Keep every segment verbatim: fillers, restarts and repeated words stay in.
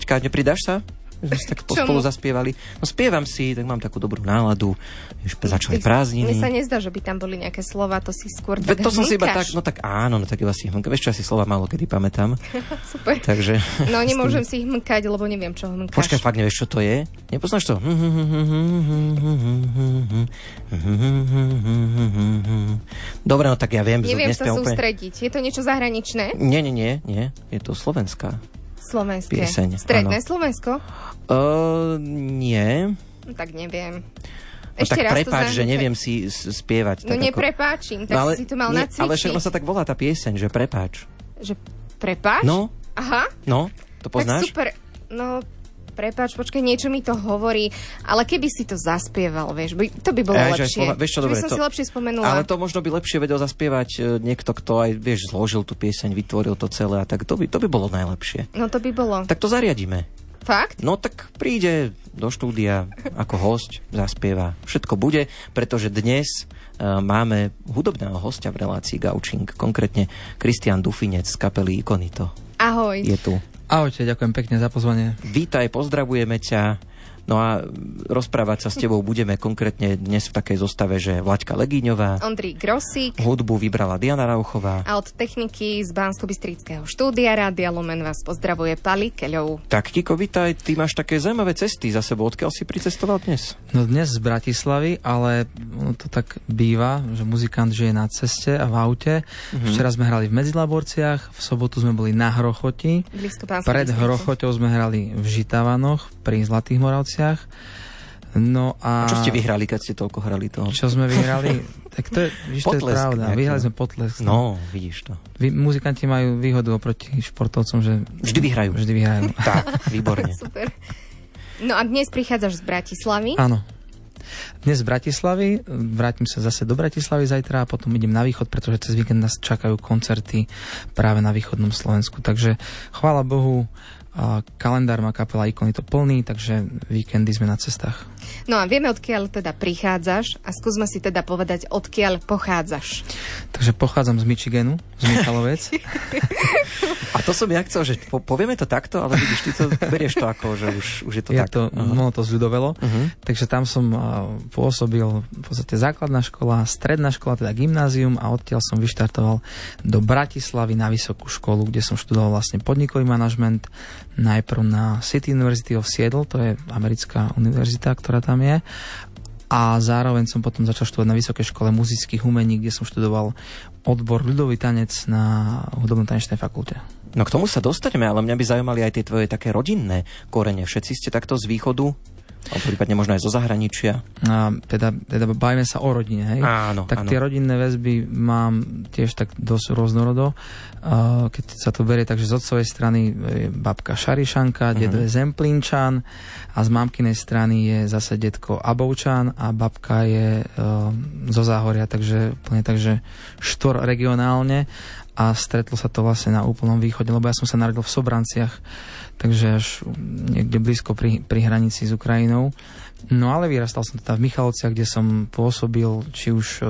Vlaďka, nepridáš sa? My sme si tak spolu zaspievali. No spievam si, tak mám takú dobrú náladu. Už začali prázdniny. Mne sa nezdá, že by tam boli nejaké slova, to si skôr tak to som si iba tak, hmykáš. no tak áno, no tak iba si hmykám. Vieš čo, asi slova málo kedy pamätám. Super. Takže... No nemôžem si ich hmykať, lebo neviem, čo hmykáš. Počkaj, fakt nevieš, čo to je? Nepoznáš to? Dobre, no tak ja viem. Neviem sa úplne... sústrediť. Je to niečo zahraničné? Nie, nie, nie, nie. Je to slovenská. Slovenské. Pieseň. Stredné áno. Slovensko? Uh, nie. No, tak neviem. No Ešte tak raz prepáč, to že neviem si spievať. No tak neprepáčim, tak no, ale, si tu mal nie, nacvičiť. Ale však sa tak volá tá pieseň, že prepáč. Že prepáč? No. Aha. No, to poznáš? Tak super. No, prepáč, počkaj, niečo mi to hovorí, ale keby si to zaspieval, vieš, by, to by bolo Aj, lepšie. Slova, vieš čo, dobre, by som to, si lepšie spomenula. Ale to možno by lepšie vedel zaspievať niekto, kto aj, vieš, zložil tú pieseň, vytvoril to celé a tak to by, to by bolo najlepšie. No to by bolo. Tak to zariadíme. Fakt? No tak príde do štúdia ako hosť, zaspieva. Všetko bude, pretože dnes uh, máme hudobného hostia v relácii Gaučing, konkrétne Kristián Dufinec z kapely Ikonito. Ahoj. Je tu. Ahojte, ďakujem pekne za pozvanie. Vítaj, pozdravujeme ťa. No a rozprávať sa s tebou budeme konkrétne dnes v takej zostave, že Vlaďka Legíňová, Ondrej Grosík, hudbu vybrala Diana Rauchová a od techniky z Banskobystrického štúdia Rádia Lumen vás pozdravuje Pali Keľov. Tak, Kiko, vítaj, ty máš také zaujímavé cesty za sebou. Odkiaľ si pricestoval dnes? No dnes z Bratislavy, ale ono to tak býva, že muzikant žije na ceste a v aute. Mm-hmm. Včera sme hrali v Medzilaborciach, v sobotu sme boli na Hrochoti. Pred Hrochoťou sme hrali v Žitavanoch pri Zlatých Moravciach. No a... a čo ste vyhrali, keď ste toľko hrali toho? Čo sme vyhrali? Tak to je, víš, to je pravda. Nejaký. Vyhrali sme potlesk. No, vidíš to. Vy, muzikanti majú výhodu oproti športovcom, že... Vždy vyhrajú. Vždy vyhrajú. Tak, výborne. Super. No a dnes prichádzaš z Bratislavy? Áno. Dnes z Bratislavy, vrátim sa zase do Bratislavy zajtra a potom idem na východ, pretože cez víkend nás čakajú koncerty práve na východnom Slovensku. Takže chvála Bohu, a kalendár má kapela Ikonito plný, takže víkendy sme na cestách. No a vieme, odkiaľ teda prichádzaš a skúsme si teda povedať, odkiaľ pochádzaš. Takže pochádzam z Michiganu, z Michalovec. A to som ja chcel, že po, povieme to takto, ale vidíš, ty to berieš to ako, že už, už je to je tak. To, uh-huh. Ono to zľudovelo. Uh-huh. Takže tam som uh, pôsobil v podstate základná škola, stredná škola, teda gymnázium a odtiaľ som vyštartoval do Bratislavy na vysokú školu, kde som študoval vlastne podnikový manažment, najprv na City University of Seattle, to je americká univerzita, ktorá tam je. A zároveň som potom začal študovať na Vysokej škole muzických umení, kde som študoval odbor ľudový tanec na hudobno-tanečnej fakulte. No k tomu sa dostaneme, ale mňa by zaujímali aj tie tvoje také rodinné korene. Všetci ste takto z východu? Alebo prípadne možno aj zo zahraničia? A teda, teda bavíme sa o rodine, hej? Áno, tak áno. Tie rodinné väzby mám tiež tak dosť rôznorodo. Keď sa to berie, takže z otcovej strany je babka Šarišanka, uh-huh. dedo je Zemplínčan a z mamkinej strany je zase detko Abovčan a babka je uh, zo Záhoria, takže plne takže štvor regionálne a stretlo sa to vlastne na úplnom východe, lebo ja som sa narodil v Sobranciach, takže až niekde blízko pri, pri hranici s Ukrajinou. No ale vyrastal som teda v Michalovciach, kde som pôsobil či už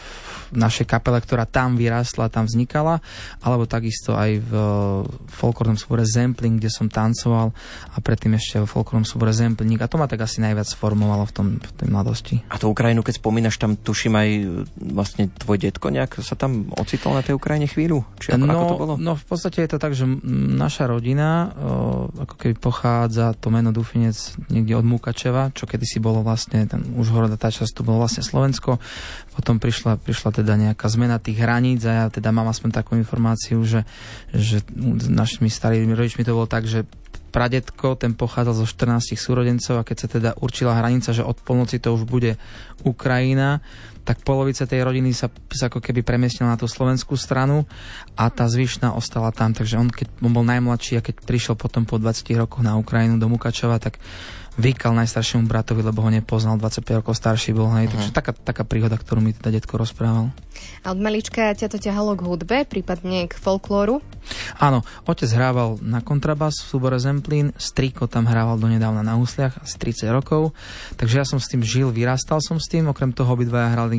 v našej kapele, ktorá tam vyrástla, tam vznikala, alebo takisto aj v folklórnom súbore Zempling, kde som tancoval a predtým ešte v folklórnom súbore Zemplík a to ma tak asi najviac formovalo v, tom, v tej mladosti. A tú Ukrajinu, keď spomínaš, tam tuším aj vlastne tvoj detko nejak sa tam ocitol na tej Ukrajine chvíľu? Či ako, no, ako to bolo? No v podstate je to tak, že naša rodina o, ako keby pochádza to meno Dufinec niekde od Mukačeva, čo kedy si bolo vlastne ten Užhorod a tá časť to bolo vlastne Slovensko. Potom prišla, prišla teda nejaká zmena tých hraníc a ja teda mám aspoň takú informáciu, že, že našimi starými rodičmi to bolo tak, že pradetko, ten pochádzal zo štrnástich súrodencov a keď sa teda určila hranica, že od polnoci to už bude Ukrajina, tak polovica tej rodiny sa, sa ako keby premiestnila na tú slovenskú stranu a tá zvyšná ostala tam. Takže on, keď on bol najmladší a keď prišiel potom po dvadsiatich rokoch na Ukrajinu do Mukačeva, tak vykal najstaršiemu bratovi, lebo ho nepoznal, dvadsaťpäť rokov starší bol. Hej. Takže taká, taká príhoda, ktorú mi teda detko rozprával. A od malička ťa to ťahalo k hudbe, prípadne k folklóru? Áno, otec hrával na kontrabas v súbore Zemplín, strýko tam hrával donedávna na husliach, asi tridsať rokov, takže ja som s tým žil, vyrastal som s tým, okrem toho obidvaja hrali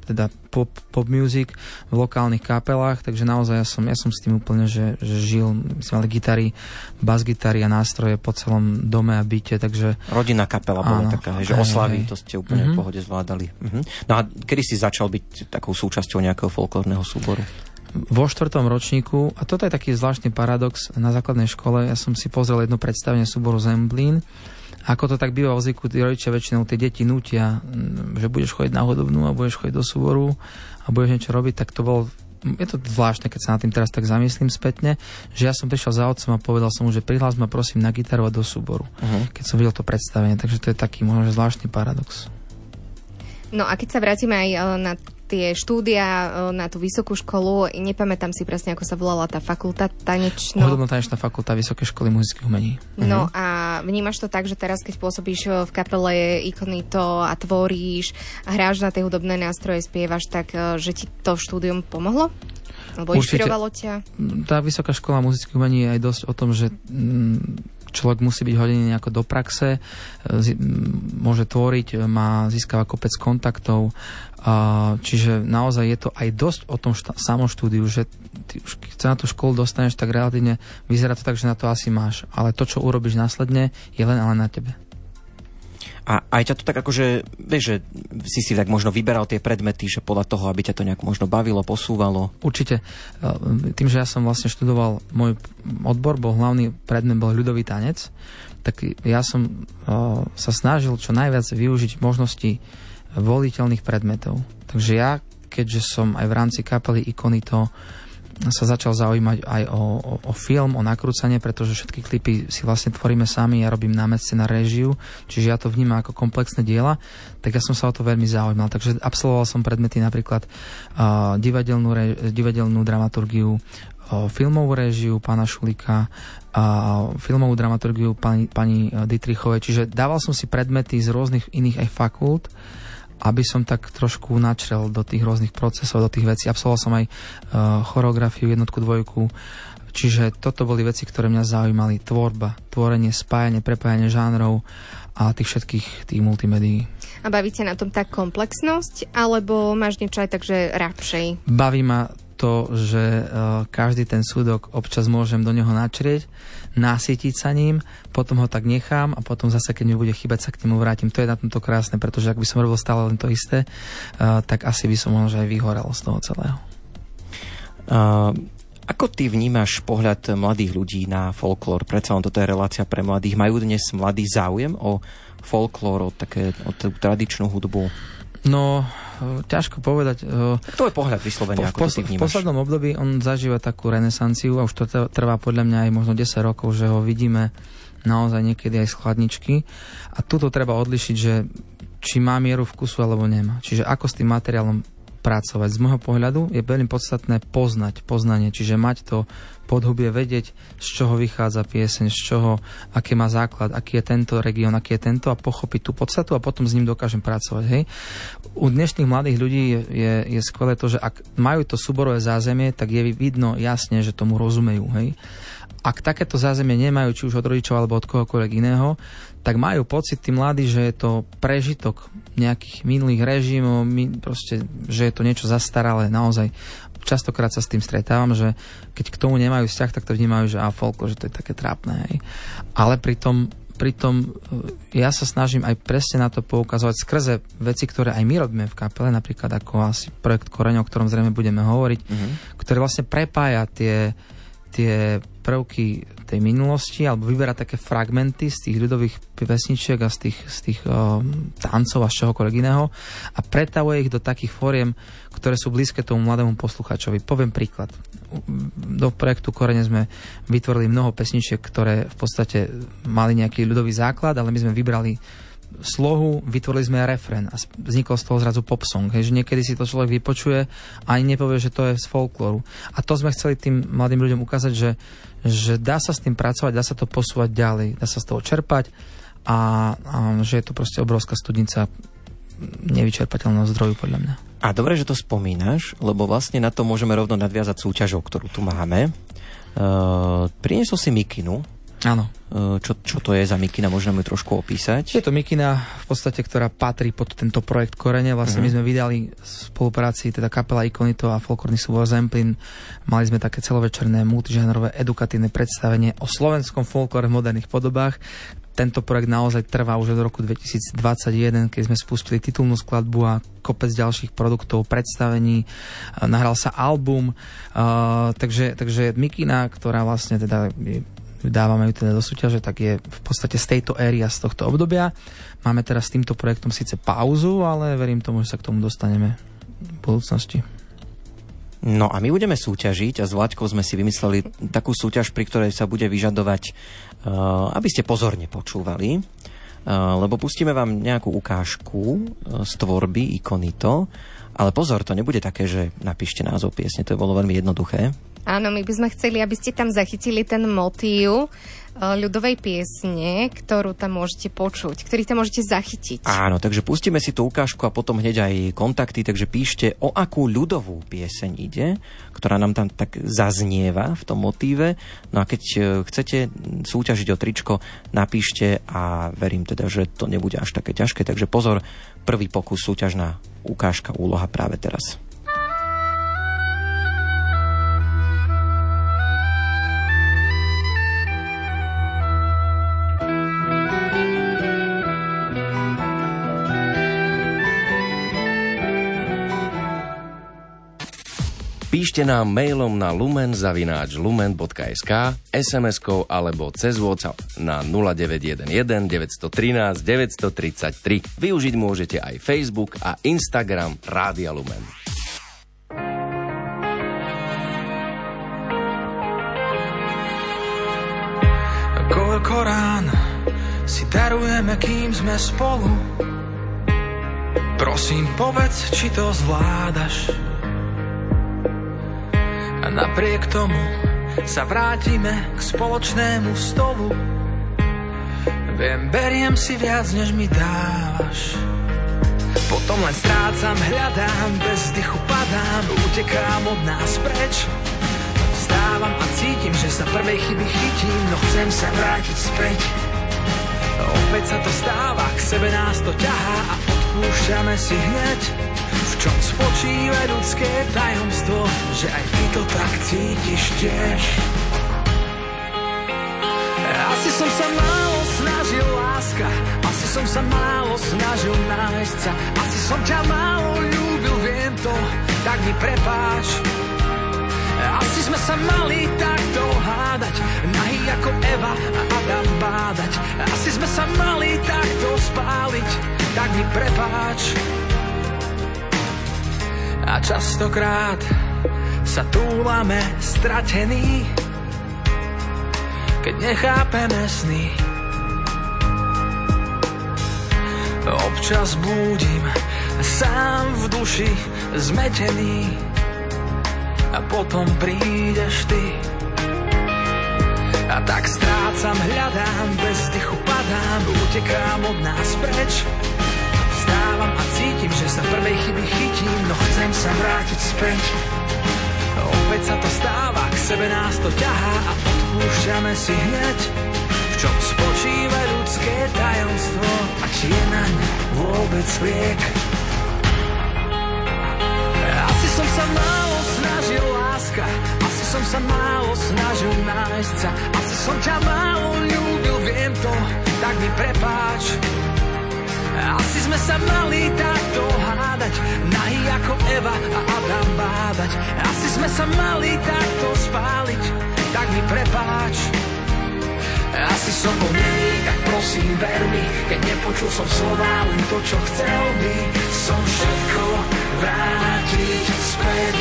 teda pop, pop music v lokálnych kapelách, takže naozaj ja som, ja som s tým úplne, že, že žil, my sme mali gitary, bas-gitary a nástroje po celom dome a byte, takže... Rodinná kapela bola áno, taká, že oslavy, to ste úplne mm-hmm. v pohode zvládali. Mm-hmm. No a kedy si začal byť takou súčasťou nejakého folklórneho súboru? Vo štvrtom ročníku, a toto je taký zvláštny paradox, na základnej škole ja som si pozrel jedno predstavenie súboru Zemplín. Ako to tak býva v zvyku, tí rodičia väčšinou tie deti nútia, že budeš chodiť na hudobnú a budeš chodiť do súboru a budeš niečo robiť, tak to bolo, je to zvláštne, keď sa nad tým teraz tak zamyslím spätne, že ja som prišiel za otcom a povedal som mu, že prihlás ma prosím na gitaru a do súboru, uh-huh. keď som videl to predstavenie, takže to je taký možno zvláštny paradox. No a keď sa vrátime aj na tie štúdia, na tú vysokú školu, nepamätám si presne, ako sa volala tá fakulta tanečno... Hudobno-tanečná fakulta Vysokej školy muzických umení. No uh-huh. a vnímaš to tak, že teraz, keď pôsobíš v kapele Ikonito a tvoríš a hráš na tie hudobné nástroje, spievaš, tak že ti to štúdium pomohlo? Alebo inšpirovalo ťa? Tá Vysoká škola muzických umení je aj dosť o tom, že... Mm, človek musí byť hodený nejako do praxe, môže tvoriť, má, získava kopec kontaktov, čiže naozaj je to aj dosť o tom šta- samom štúdiu, že ty už keď sa na tú školu dostaneš, tak relatívne vyzerá to tak, že na to asi máš, ale to, čo urobíš následne, je len ale na tebe. A aj ťa to tak akože, vieš, že si si tak možno vyberal tie predmety, že podľa toho, aby ťa to nejak možno bavilo, posúvalo? Určite. Tým, že ja som vlastne študoval, môj odbor bol hlavný predmet, bol ľudový tanec, tak ja som sa snažil čo najviac využiť možnosti voliteľných predmetov. Takže ja, keďže som aj v rámci kapely Ikonito sa začal zaujímať aj o, o, o film, o nakrúcanie, pretože všetky klipy si vlastne tvoríme sami, ja robím námet na réžiu, čiže ja to vnímam ako komplexné diela, tak ja som sa o to veľmi zaujímal. Takže absolvoval som predmety napríklad uh, divadelnú, re, divadelnú dramaturgiu, uh, filmovú réžiu pána Šulika, uh, filmovú dramaturgiu pani, pani Dietrichovej, čiže dával som si predmety z rôznych iných aj fakult, aby som tak trošku načrel do tých rôznych procesov, do tých vecí. Absolvoval som aj uh, choreografiu, jednotku, dvojku. Čiže toto boli veci, ktoré mňa zaujímali. Tvorba, tvorenie, spájanie, prepájanie žánrov a tých všetkých tých multimédií. A baví ťa na tom tak komplexnosť, alebo máš niečo aj takže radšej? Baví ma to, že uh, každý ten súdok občas môžem do neho načrieť, nasytiť sa ním, potom ho tak nechám a potom zase, keď mi bude chýbať, sa k nemu vrátim. To je na tomto krásne, pretože ak by som robil stále len to isté, uh, tak asi by som možno aj vyhorel z toho celého. Uh, ako ty vnímaš pohľad mladých ľudí na folklór? Predsa len toto je relácia pre mladých. Majú dnes mladí záujem o folklór, o, také, o tú tradičnú hudbu? No, ťažko povedať. To je pohľad vyslovene, ako to ty vnímaš. V poslednom období on zažíva takú renesanciu a už to trvá podľa mňa aj možno desať rokov, že ho vidíme naozaj niekedy aj z chladničky. A tuto treba odlišiť, že či má mieru vkusu alebo nemá. Čiže ako s tým materiálom pracovať. Z môjho pohľadu je veľmi podstatné poznať, poznanie, čiže mať to podhubie, vedieť, z čoho vychádza pieseň, z čoho, aké má základ, aký je tento región, aký je tento a pochopiť tú podstatu a potom s ním dokážem pracovať. Hej. U dnešných mladých ľudí je, je, je skvelé to, že ak majú to súborové zázemie, tak je vidno jasne, že tomu rozumejú. Hej. Ak takéto zázemie nemajú, či už od rodičov alebo od kohokoľvek iného, tak majú pocit tí mladí, že je to prežitok nejakých minulých režimov, proste, že je to niečo zastaralé. Naozaj častokrát sa s tým stretávam, že keď k tomu nemajú vzťah, tak to vnímajú, že a folklór, že to je také trápne. Hej. Ale pritom, pritom ja sa snažím aj presne na to poukazovať skrze veci, ktoré aj my robíme v kapele, napríklad ako asi projekt Koreň, o ktorom zrejme budeme hovoriť, mm-hmm. ktorý vlastne prepája tie tie prvky tej minulosti alebo vyberá také fragmenty z tých ľudových pesničiek a z tých, z tých um, tancov a z čohokoľvek iného a pretavuje ich do takých fóriem, ktoré sú blízke tomu mladému poslucháčovi. Poviem príklad. Do projektu Korene sme vytvorili mnoho pesničiek, ktoré v podstate mali nejaký ľudový základ, ale my sme vybrali slohu, vytvorili sme refrén a vznikol z toho zrazu popsong. Hej, že niekedy si to človek vypočuje a ani nepovie, že to je z folklóru. A to sme chceli tým mladým ľuďom ukázať, že, že dá sa s tým pracovať, dá sa to posúvať ďalej, dá sa z toho čerpať a, a že je to proste obrovská studnica nevyčerpateľného zdroju podľa mňa. A dobre, že to spomínaš, lebo vlastne na to môžeme rovno nadviazať súťažou, ktorú tu máme. Uh, priniesol si mikinu Áno. Čo, čo to je za mikina? Možno ju trošku opísať? Je to mikina v podstate, ktorá patrí pod tento projekt Korene. Vlastne uh-huh. my sme vydali v spolupráci teda kapela Ikonito a folklórny súbor Zemplín. Mali sme také celovečerné multižánrové edukatívne predstavenie o slovenskom folklóre v moderných podobách. Tento projekt naozaj trvá už od roku dvetisícdvadsaťjeden, keď sme spustili titulnú skladbu a kopec ďalších produktov, predstavení. Nahral sa album. Uh, takže, takže mikina, ktorá vlastne teda je, dávame ju teda do súťaže, tak je v podstate z tejto éry a z tohto obdobia. Máme teraz s týmto projektom síce pauzu, ale verím tomu, že sa k tomu dostaneme v budúcnosti. No a my budeme súťažiť a s Vláďkou sme si vymysleli takú súťaž, pri ktorej sa bude vyžadovať, uh, aby ste pozorne počúvali, uh, lebo pustíme vám nejakú ukážku uh, z tvorby Ikonito, ale pozor, to nebude také, že napíšte názov piesne, to bolo veľmi jednoduché. Áno, my by sme chceli, aby ste tam zachytili ten motív ľudovej piesne, ktorú tam môžete počuť, ktorý tam môžete zachytiť. Áno, takže pustíme si tú ukážku a potom hneď aj kontakty, takže píšte, o akú ľudovú pieseň ide, ktorá nám tam tak zaznieva v tom motíve. No a keď chcete súťažiť o tričko, napíšte a verím teda, že to nebude až také ťažké, takže pozor, prvý pokus, súťažná ukážka, úloha práve teraz. Píšte nám mailom na lumen zavináč lumen bodka es ká, es em eskou alebo cez WhatsApp na nula deväť jeden jeden deväť jedna tri deväť tri tri. Využiť môžete aj Facebook a Instagram Rádia Lumen. Koľko rán si darujeme, kým sme spolu? Prosím, povedz, či to zvládaš. A napriek tomu sa vrátime k spoločnému stolu. Viem, beriem si viac, než mi dávaš. Potom len strácam, hľadám, bez dychu padám, utekám od nás preč. Vstávam a cítim, že sa prvej chyby chytím, no chcem sa vrátiť späť. Opäť sa to stáva, k sebe nás to ťahá a odpúšťame si hneď. V čom spočíva ľudské tajomstvo, že aj ty to tak cítiš tiež. Asi som sa málo snažil, láska, asi som sa málo snažil nájsť sa, asi som ťa málo ľúbil, viem to, tak mi prepáč. Asi sme sa mali takto hádať, nahý ako Eva a Adam bádať. Asi sme sa mali takto spáliť, tak mi prepáč. A častokrát sa túlame stratení, keď nechápeme sny. Občas blúdim sám v duši zmetený a potom prídeš ty. A tak strácam, hľadám, bez dychu padám, utekám od nás preč. Vstávam a cítim, že sa prvej chyby chytím, no chcem sa vrátiť späť. Opäť sa to stáva, k sebe nás to ťahá a odpúšťame si hneď. V čom spočíva ľudské tajomstvo a či je naň vôbec liek. Asi som sa málo snažil, láska, asi som sa málo snažil nájsť sa, asi som ťa málo ľúbil, viem to, tak mi prepáč. Asi sme sa mali takto hádať, nahý ako Eva a Adam bádať. Asi sme sa mali takto spáliť, tak mi prepáč. Asi som bol nevý, tak prosím ver mi, keď nepočul som slová, len to, čo chcel by som všetko vrátiť späť.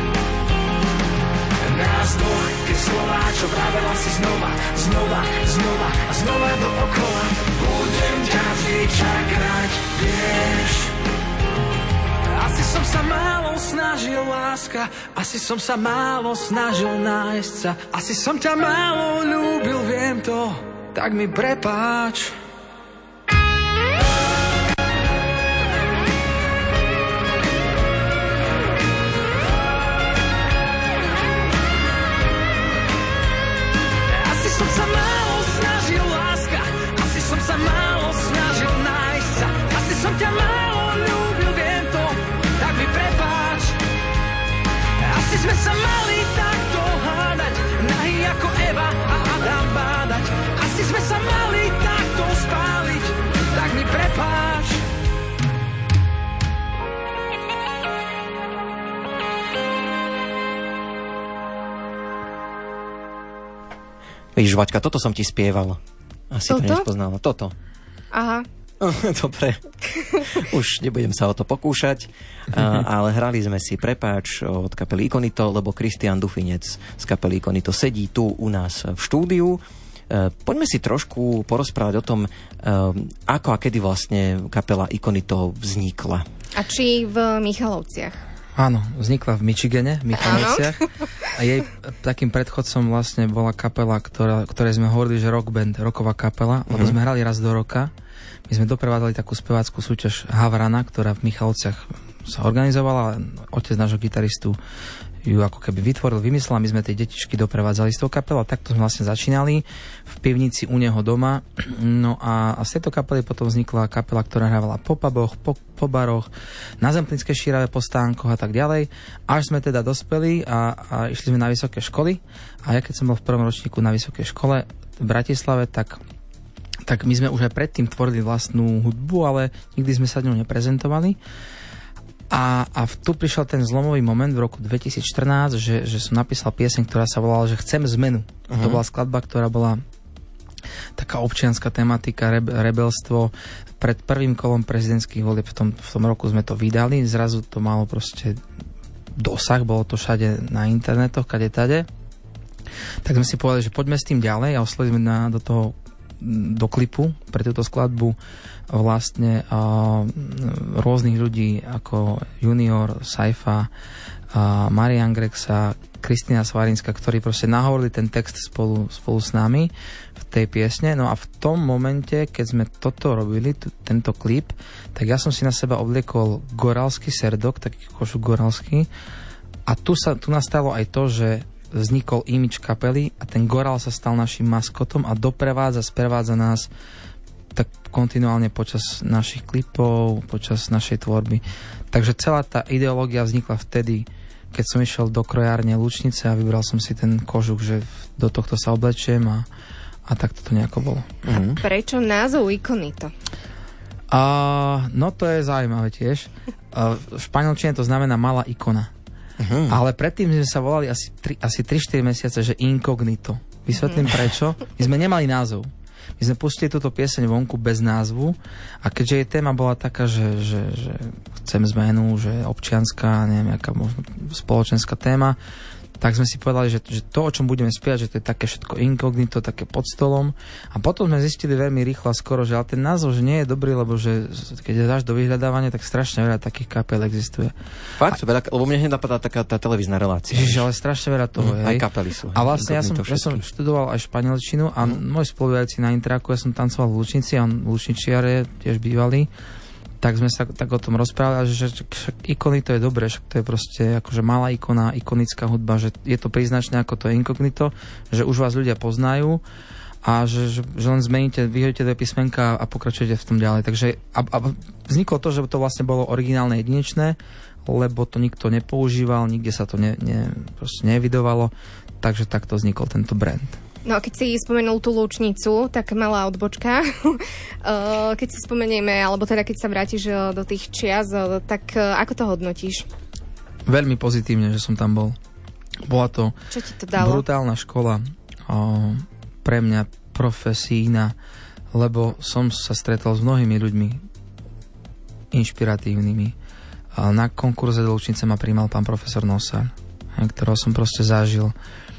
Nás dvoch, tie slová, čo vravela si znova, znova, znova a znova dookola. Budem ťa vždy čakať, vieš. Asi som sa málo snažil, láska, asi som sa málo snažil nájsť sa, asi som ťa málo ľúbil, viem to, tak mi prepáč. Som sa málo Vidíš, Vaťka, toto som ti spieval. Asi toto? To nespoznala. Toto. Aha. Dobre. Už nebudem sa o to pokúšať, ale hrali sme si Prepáč od kapely Ikonito, lebo Kristián Dufinec z kapely Ikonito sedí tu u nás v štúdiu. Poďme si trošku porozprávať o tom, ako a kedy vlastne kapela Ikonito vznikla. A či v Michalovciach? Áno, vznikla v Michigane, v Michalovciach. A jej takým predchodcom vlastne bola kapela, ktorá, ktorej sme hovorili, že rock band, rocková kapela, lebo mm. sme hrali raz do roka. My sme doprevádzali takú speváckú súťaž Havrana, ktorá v Michalovciach sa organizovala. Otec nášho gitaristu ju ako keby vytvoril, vymyslel, my sme tie detičky doprevádzali z toho kapela. Takto sme vlastne začínali v pivnici u neho doma. No a, a z tejto kapely potom vznikla kapela, ktorá hrávala po puboch, po, po baroch, na Zemplínskej šírave, po stánkoch a tak ďalej. Až sme teda dospeli a, a išli sme na vysoké školy. A ja keď som bol v prvom ročníku na vysokej škole v Bratislave, tak tak my sme už aj predtým tvorili vlastnú hudbu, ale nikdy sme sa ňou neprezentovali. A, a tu prišiel ten zlomový moment v roku dvetisícštrnásť, že, že som napísal pieseň, ktorá sa volala, že Chcem zmenu. Uh-huh. To bola skladba, ktorá bola taká občianská tematika, rebe, rebelstvo. Pred prvým kolom prezidentských volieb v tom, v tom roku sme to vydali. Zrazu to malo proste dosah, bolo to všade na internetoch, kade tade. Tak sme si povedali, že poďme s tým ďalej a oslovili sme na, do toho do klipu pre túto skladbu vlastne uh, rôznych ľudí ako Junior, Saifa, uh, Marian Grexa, Kristina Svarinská, ktorí proste nahovorili ten text spolu, spolu s nami v tej piesne. No a v tom momente, keď sme toto robili, t- tento klip, tak ja som si na seba obliekol goralský serdok, taký košuk goralský, a tu, sa, tu nastalo aj to, že vznikol imidž kapely a ten gorál sa stal našim maskotom a doprevádza, sprevádza nás tak kontinuálne počas našich klipov, počas našej tvorby. Takže celá tá ideológia vznikla vtedy, keď som išiel do krojárne Lučnice a vybral som si ten kožuk, že do tohto sa oblečiem a, a tak to nejako bolo. A prečo názov Ikonito? A, no to je zaujímavé tiež. A v španielčine to znamená malá ikona. Uh-huh. Ale predtým sme sa volali asi tri štyri mesiace, že Incognito. Vysvetlím uh-huh. prečo. My sme nemali názov. My sme pustili túto pieseň vonku bez názvu a keďže jej téma bola taká, že, že, že chcem zmenu, že občianská, neviem, jaká možno spoločenská téma, tak sme si povedali, že, že to, o čom budeme spievať, že to je také všetko inkognito, také pod stolom. A potom sme zistili veľmi rýchlo a skoro, že ale ten názov že nie je dobrý, lebo že keď dáš do vyhľadávania, tak strašne veľa takých kapiel existuje. Fakt? A, veľa, lebo mne hneď napadá taká tá televízna relácia. Ježiš, ale strašne veľa toho mm, je. Aj kapely sú. A vlastne ja som, ja som študoval aj španielčinu a mm. môj spolujúci na Intraku, ja som tancoval v Lučnici a on Lučničiar je tiež bývalý. Tak sme sa tak o tom rozprávali, že, že Ikonito je dobré, že to je proste akože malá ikona, ikonická hudba, že je to príznačné ako to inkognito, že už vás ľudia poznajú a že, že, že len zmeníte, vyhodíte dve písmenka a pokračujete v tom ďalej. Takže a, a vzniklo to, že to vlastne bolo originálne jedinečné, lebo to nikto nepoužíval, nikde sa to ne, ne, proste nevidovalo, takže takto vznikol tento brand. No, keď si spomenul tú Lučnicu, tak malá odbočka. Keď si spomenieme, alebo teda keď sa vrátiš do tých čias, tak ako to hodnotíš? Veľmi pozitívne, že som tam bol. Bola to, Čo ti to dalo? Brutálna škola pre mňa profesína, lebo som sa stretol s mnohými ľuďmi inšpiratívnymi. Na konkurze do Lučnice ma prijímal pán profesor Nosar, ktorého som proste zažil.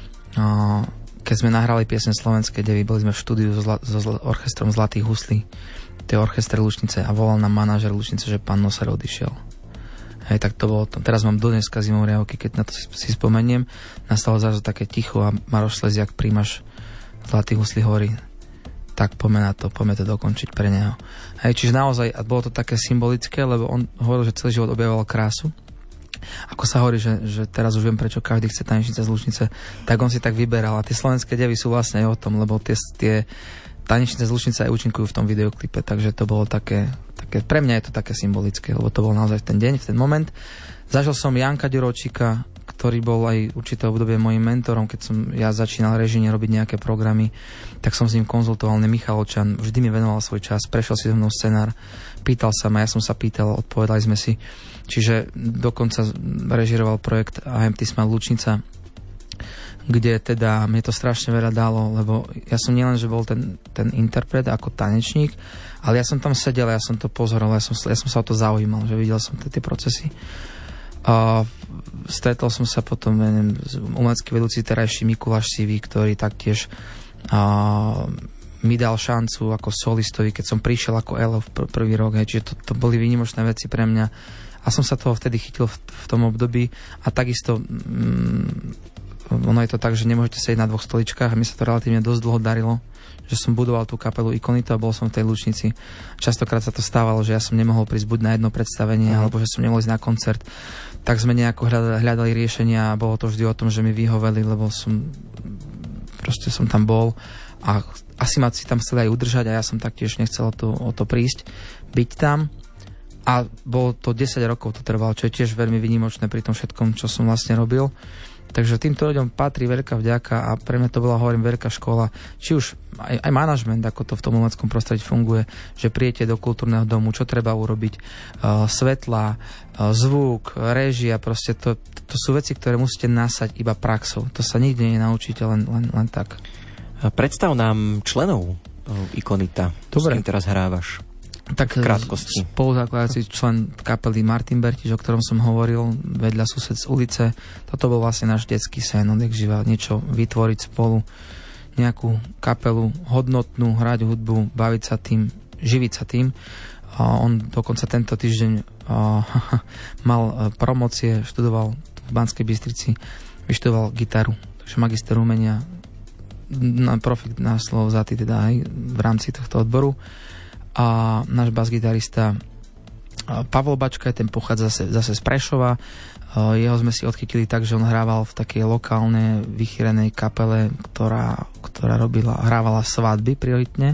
Keď sme nahrali piesne Slovenské devy, boli sme v štúdiu so, zla, so zla, orchestrom Zlatých huslí, to je orchester Lučnice, a volal nám manažer Lučnice, že pán Nosar odišiel. Hej, tak to bolo to. Teraz mám dodneska zimomriavky, keď na to si, si spomeniem. Nastalo zrazu také ticho a Maroš Sleziak, príjmaš Zlatých huslí, hovorí, tak poďme na to, poďme to dokončiť pre neho. Hej, čiže naozaj, a bolo to také symbolické, lebo on hovoril, že celý život objavoval krásu. Ako sa hovorí, že, že teraz už viem, prečo každý chce tanečnice z Lučnice, tak on si tak vyberal. A tie Slovenské devy sú vlastne aj o tom, lebo tie, tie tanečnice z Lučnice aj účinkujú v tom videoklipe, takže to bolo také, také, pre mňa je to také symbolické, lebo to bol naozaj v ten deň, v ten moment. Zažil som Janka Ďuročíka, ktorý bol aj určité obdobie mojím mentorom, keď som ja začínal režine robiť nejaké programy, tak som s ním konzultoval, ne Michalovčan, vždy mi venoval svoj čas, prešiel si so mnou scenár, pýtal sa ma, ja som sa pýtal, odpovedali sme si. Čiže dokonca režiroval projekt á em té Smile Lučnica kde teda mne to strašne veľa dalo, lebo ja som nielen, že bol ten, ten interpret ako tanečník, ale ja som tam sedel, ja som to pozeral, ja som, ja som sa o to zaujímal, že videl som tie procesy. A stretol som sa potom, neviem, umelecký vedúci terajší Mikuláš Sivý, ktorý taktiež a, mi dal šancu ako solistovi, keď som prišiel ako Elo v pr- prvý rok, hej, čiže to, to boli výnimočné veci pre mňa a som sa toho vtedy chytil v, v tom období a takisto mm, ono je to tak, že nemôžete sedieť na dvoch stoličkách a mi sa to relatívne dosť dlho darilo, že som budoval tú kapelu Ikonito a bol som v tej Lučnici. Častokrát sa to stávalo, že ja som nemohol prísť buď na jedno predstavenie, mm. alebo že som nemohol ísť na koncert. Tak sme nejako hľadali, hľadali riešenia a bolo to vždy o tom, že mi vyhoveli, lebo som proste som tam bol a asi ma si tam chceli aj udržať a ja som taktiež nechcel o to, o to prísť, byť tam. A bolo to desať rokov to trvalo, čo je tiež veľmi výnimočné pri tom všetkom, čo som vlastne robil. Takže týmto ľuďom patrí veľká vďaka a pre mňa to bola, hovorím, veľká škola. Či už aj, aj manažment, ako to v tom umeleckom prostredí funguje, že príjete do kultúrneho domu, čo treba urobiť, uh, svetla, uh, zvuk, réžia, proste to, to sú veci, ktoré musíte nasať iba praxou. To sa nikdy nenaučíte len, len, len tak. Predstav nám členov Ikonita. Dobre. S kým teraz hrávaš? Tak krátkosti. Spoluzakladací člen kapely Martin Bertiš, o ktorom som hovoril, vedľa sused z ulice. Toto bol vlastne náš detský sen, odjak živa, niečo vytvoriť spolu, nejakú kapelu hodnotnú, hrať hudbu, baviť sa tým, živiť sa tým. A on dokonca tento týždeň a, mal promocie, študoval v Banskej Bystrici, vyštudoval gitaru, takže magister umenia, na profik na slovo vzatý teda aj v rámci tohto odboru. A náš bas-gitarista Pavol Bačka, ten pochádza zase, zase z Prešova. Jeho sme si odchytili tak, že on hrával v takej lokálnej vychýrenej kapele, ktorá, ktorá robila, hrávala svadby prioritne.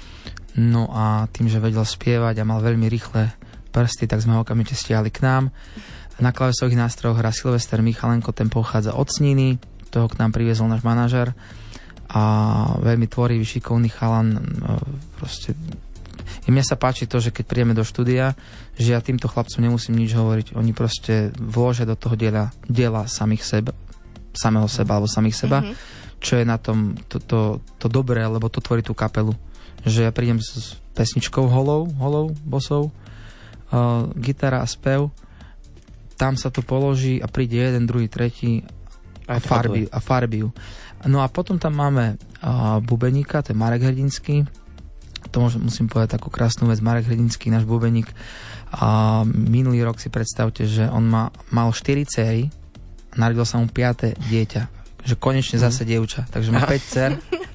No a tým, že vedel spievať a mal veľmi rýchle prsty, tak sme ho okamžite stiahli k nám. Na klávesových nástrojoch hrá Silvester Michalenko, ten pochádza od Sniny, toho k nám priviezol náš manažer a veľmi tvorivý, šikovný chalan, proste. I mne sa páči to, že keď prídeme do štúdia, že ja týmto chlapcom nemusím nič hovoriť. Oni proste vložia do toho diela, diela samých seba, samého seba alebo samých seba, mm-hmm. čo je na tom to, to, to dobré, lebo to tvorí tú kapelu. Že ja prídem s pesničkou holou, holou, bosou, uh, gitara a spev, tam sa to položí a príde jeden, druhý, tretí a farbi, a farbiu. No a potom tam máme uh, bubeníka, to je Marek Hrdinský. To môžem, musím povedať takú krásnu vec. Marek Hrdinský, náš bubeník. A minulý rok si predstavte, že on má, mal štyri céry a narodil sa mu piate dieťa. Že konečne zase dievča. Takže má päť dcer.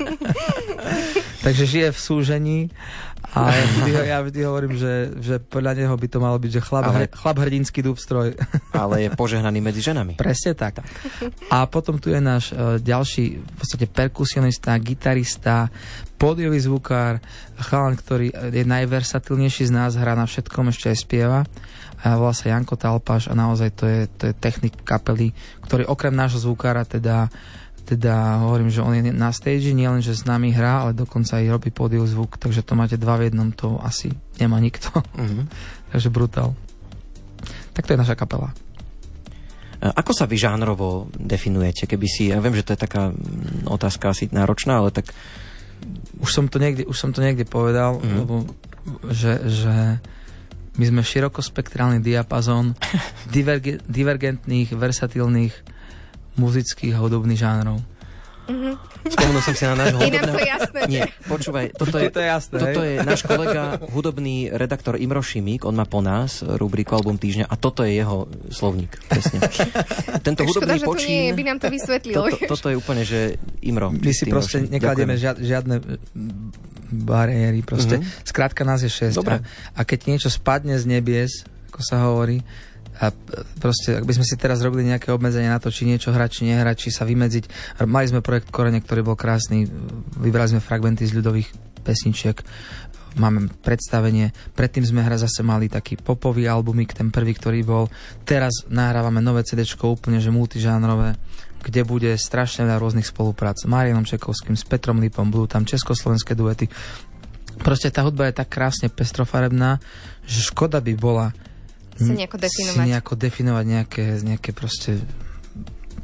Takže žije v súžení a ja vždy, ja vždy hovorím, že, že podľa neho by to malo byť, že chlap, ale, chlap hrdinský dúbstroj. Ale je požehnaný medzi ženami. Presne tak. A potom tu je náš uh, ďalší v podstate perkusionista, gitarista, pódiový zvukár, chalan, ktorý je najversatilnejší z nás, hrá na všetkom, ešte aj spieva. A volá sa Janko Talpáš a naozaj to je, to je technik kapely, ktorý okrem nášho zvukára teda teda hovorím, že on je na stage, nie len, že s nami hrá, ale dokonca aj robí pódium zvuk, takže to máte dva v jednom, to asi nemá nikto. Mm-hmm. Takže brutál. Tak to je naša kapela. Ako sa vy žánrovo definujete? Keby si, ja viem, že to je taká otázka asi náročná, ale tak... Už som to niekde, už som to niekde povedal, mm-hmm. lebo, že, že my sme širokospektrálny diapazón diverge, divergentných, versatilných muzických a hudobných žánrov. Mm-hmm. Spomenul som si na nášho hudobného... Inak to jasné. Nie, počúvaj, toto je, to je, jasné, toto je náš kolega, hudobný redaktor Imro Šimík, on má po nás rubriku Album týždňa a toto je jeho slovník. Presne. Tento hudobný škoda, počín... Škoda, že to nie, by nám to vysvetlilo. Toto, toto je úplne, že Imro. My si proste nekladieme žiad, žiadne bariéry, proste. Mm-hmm. Skrátka nás je šesť. A, a keď niečo spadne z nebies, ako sa hovorí, a proste, ak by sme si teraz robili nejaké obmedzenie na to, či niečo hrať, či nehrať, či sa vymedziť. Mali sme projekt Korene, ktorý bol krásny. Vybrali sme fragmenty z ľudových pesničiek. Máme predstavenie. Predtým sme hra zase mali taký popový albumik, ten prvý, ktorý bol. Teraz nahrávame nové CDčko, úplne že multižánrové, kde bude strašne veľa rôznych spoluprác. S Marianom Čekovským, s Petrom Lipom, budú tam československé duety. Proste tá hudba je tak krásne pestrofarebná, že škoda by bola si nejako definovať. Si nejako definovať nejaké, nejaké proste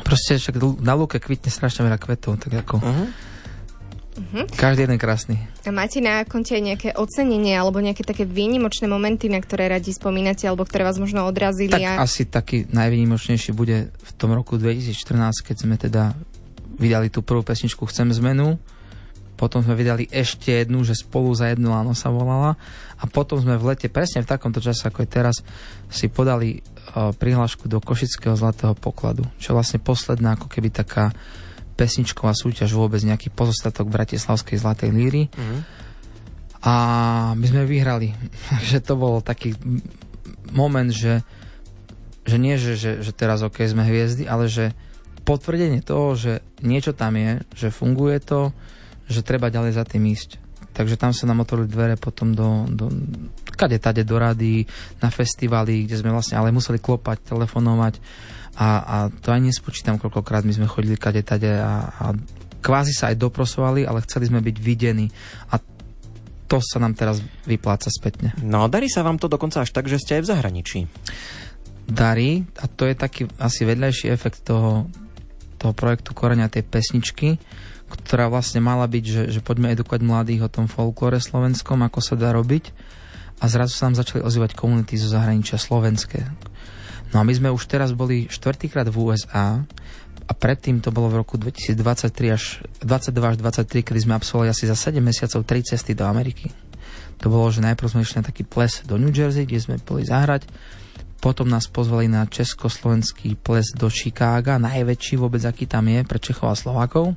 Proste však na lúke kvitne strašne veľa kvetov, tak ako... Uh-huh. Uh-huh. Každý jeden krásny. A máte na konte aj nejaké ocenenie alebo nejaké také výnimočné momenty, na ktoré radi spomínate alebo ktoré vás možno odrazili? Tak a... asi taký najvýnimočnejší bude v tom roku dvetisícštrnásť, keď sme teda vydali tú prvú pesničku Chcem zmenu. Potom sme vydali ešte jednu, že Spolu za jedno ráno sa volala. A potom sme v lete, presne v takomto čase ako je teraz, si podali uh, prihlášku do Košického zlatého pokladu. Čo vlastne posledná ako keby taká pesničková súťaž vôbec, nejaký pozostatok Bratislavskej zlatej líry. Mm. A my sme vyhrali. Takže to bol taký moment, že, že nie, že, že, že teraz ok, sme hviezdy, ale že potvrdenie toho, že niečo tam je, že funguje to, že treba ďalej za tým ísť. Takže tam sa nám otvorili dvere potom do, do kade tade do rady, na festivaly, kde sme vlastne ale museli klopať, telefonovať a, a to aj nespočítam, koľkokrát my sme chodili kade tade a, a kvázi sa aj doprosovali, ale chceli sme byť videní a to sa nám teraz vypláca spätne. No darí sa vám to dokonca až tak, že ste aj v zahraničí. Darí a to je taký asi vedľajší efekt toho, toho projektu Koreňa, tej pesničky, ktorá vlastne mala byť, že, že poďme edukovať mladých o tom folklore slovenskom, ako sa dá robiť. A zrazu sa nám začali ozývať komunity zo zahraničia slovenské. No a my sme už teraz boli štvrtýkrát v ú es á a predtým to bolo v roku dvetisícdvadsaťtri až dvadsaťdva až dvadsaťtri, kedy sme absolvovali asi za sedem mesiacov tri cesty do Ameriky. To bolo, že najprv sme išli na taký ples do New Jersey, kde sme boli zahrať. Potom nás pozvali na československý ples do Chicaga, najväčší vôbec, aký tam je pre Čechov a Slovákov.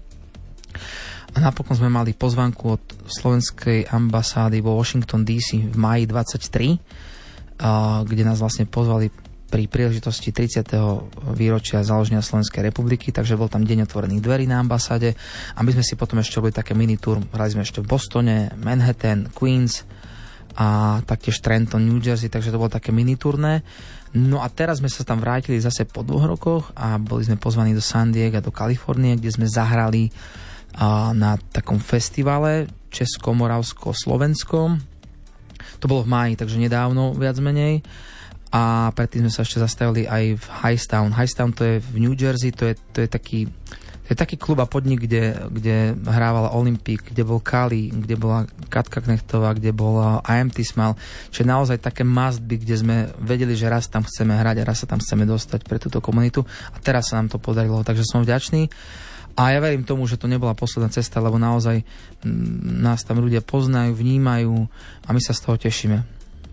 A napokon sme mali pozvánku od slovenskej ambasády vo Washington dé cé v máji dvadsaťtri, kde nás vlastne pozvali pri príležitosti tridsiateho výročia založenia Slovenskej republiky, takže bol tam deň otvorených dverí na ambasáde a my sme si potom ešte robili také mini tour, hrali sme ešte v Bostone, Manhattan, Queens a taktiež Trenton, New Jersey, takže to bolo také mini turné. No a teraz sme sa tam vrátili zase po dvoch rokoch a boli sme pozvaní do San Diega, do Kalifornie, kde sme zahrali a, na takom festivale česko-moravsko-slovenskom. To bolo v máji, takže nedávno viac menej. A predtým sme sa ešte zastavili aj v Hightstown. Hightstown to je v New Jersey, to je, to je taký to je taký klub a podnik, kde, kde hrávala Olympic, kde bol Kali, kde bola Katka Knechtová, kde bola í em té Smile, čiže naozaj také must by, kde sme vedeli, že raz tam chceme hrať a raz sa tam chceme dostať pre túto komunitu a teraz sa nám to podarilo, takže som vďačný. A ja verím tomu, že to nebola posledná cesta, lebo naozaj nás tam ľudia poznajú, vnímajú a my sa z toho tešíme.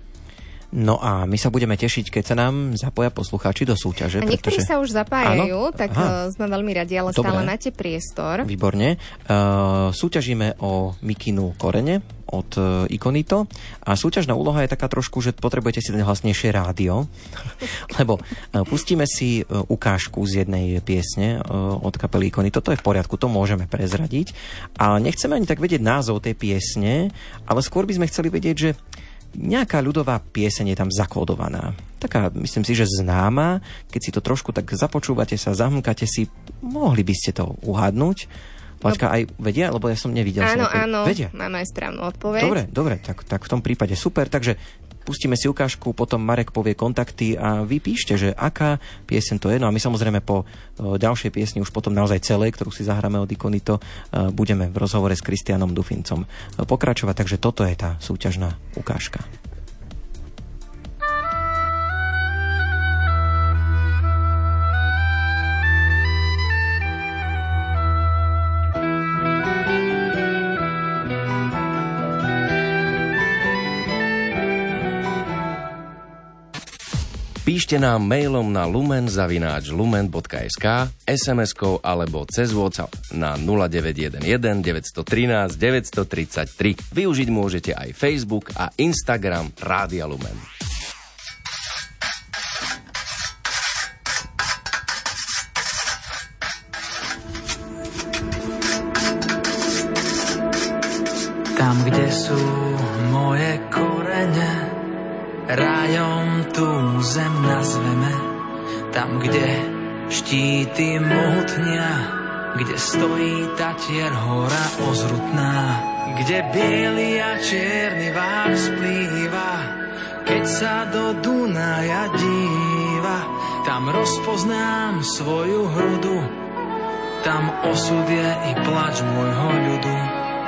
No a my sa budeme tešiť, keď sa nám zapoja poslucháči do súťaže. A niektorí pretože... sa už zapájajú, Áno? tak Aha. sme veľmi radi, ale Dobre. Stále máte priestor. Výborne. Uh, súťažíme o mikinu Korene od uh, Ikonito a súťažná úloha je taká trošku, že potrebujete si dať hlasnejšie rádio, lebo uh, pustíme si uh, ukážku z jednej piesne uh, od kapely Ikonito, to je v poriadku, to môžeme prezradiť, ale nechceme ani tak vedieť názov tej piesne, ale skôr by sme chceli vedieť, že nejaká ľudová pieseň je tam zakódovaná. Taká, myslím si, že známa. Keď si to trošku tak započúvate sa, zamkate si, mohli by ste to uhádnuť. Laďka, aj vedia? Lebo ja som nevidel. Áno, som áno, vedia. máme aj správnu odpoveď. Dobre, dobre, tak, tak v tom prípade super. Takže pustíme si ukážku, potom Marek povie kontakty a vy píšte, že aká pieseň to je. No a my samozrejme po uh, ďalšej piesni, už potom naozaj celej, ktorú si zahráme od Ikonito, uh, budeme v rozhovore s Kristianom Dufincom uh, pokračovať. Takže toto je tá súťažná ukážka. Píšte nám mailom na lumen zavináč lumen bodka es ká, es em eskou alebo cez WhatsApp na nula deväť jeden jeden deväť jedna tri deväť tri tri. Využiť môžete aj Facebook a Instagram Rádia Lumen. Tam, kde sú moje korene, rajom tú zem nazveme, tam, kde štíty mohutnia, kde stojí Tatier hora ozrutná, kde biely a čierny váh splýva, keď sa do Dunaja díva, tam tam rozpoznám svoju hrudu, tam osud je i plač môjho ľudu.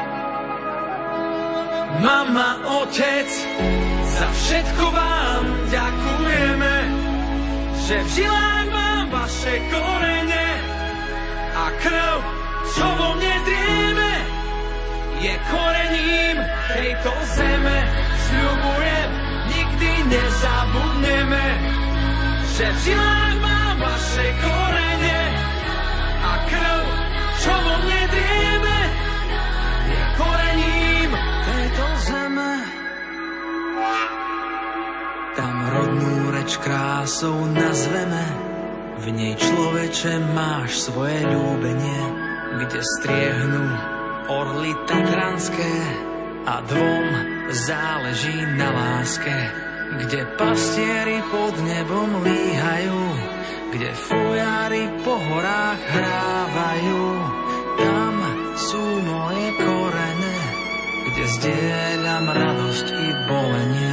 Mama, otec, za všetko vám ďakujeme, že v žilách mám vaše korene a krv, čo vo mne drieme, je korením tejto zeme. Sľubujem, nikdy nezabudneme, že v žilách mám vaše korene a krv, čo vo mne drieme, je korením tejto zeme. Tam rodnú reč krásou nazveme, v nej človeče máš svoje ľúbenie, kde striehnú orly tatranské a dvom záleží na láske, kde pastieri pod nebom líhajú, kde fujári po horách hrávajú. Tam sú moje korene, kde zdieľam radosť i bolenie.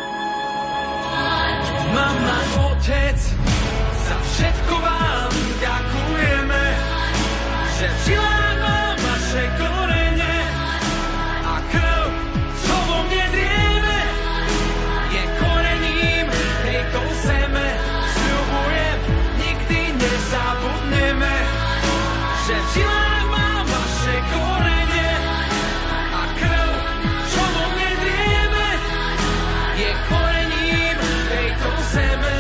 Mama, otec, za všetko vám ďakujeme, že v žilách mám vaše korene a krv, čo vo mne drieme, je korením tejto zeme. Sľubujem, nikdy nezabudneme, že v žilách mám vaše korene a krv, čo vo mne drieme, je korením tejto zeme.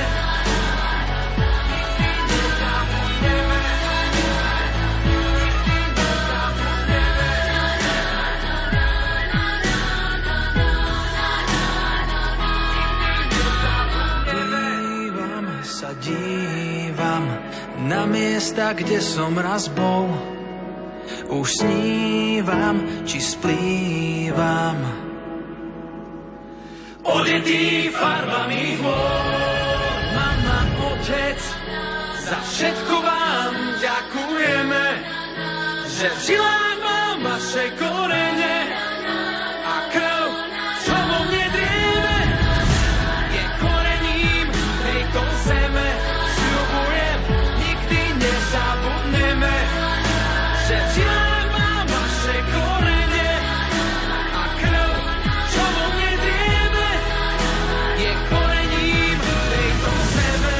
Dívam na miesta, kde som raz bol, už snívam, či splývam, odetý farbami hôr. Mama, otec, za všetko vám ďakujeme, že v žilách mám vaše korene a krv, čo vo mne drieme, je korením tejto zeme. Sľubujem, nikdy nezabudneme, že v žilách mám vaše korene a krv, čo vo mne drieme, je korením tejto zeme.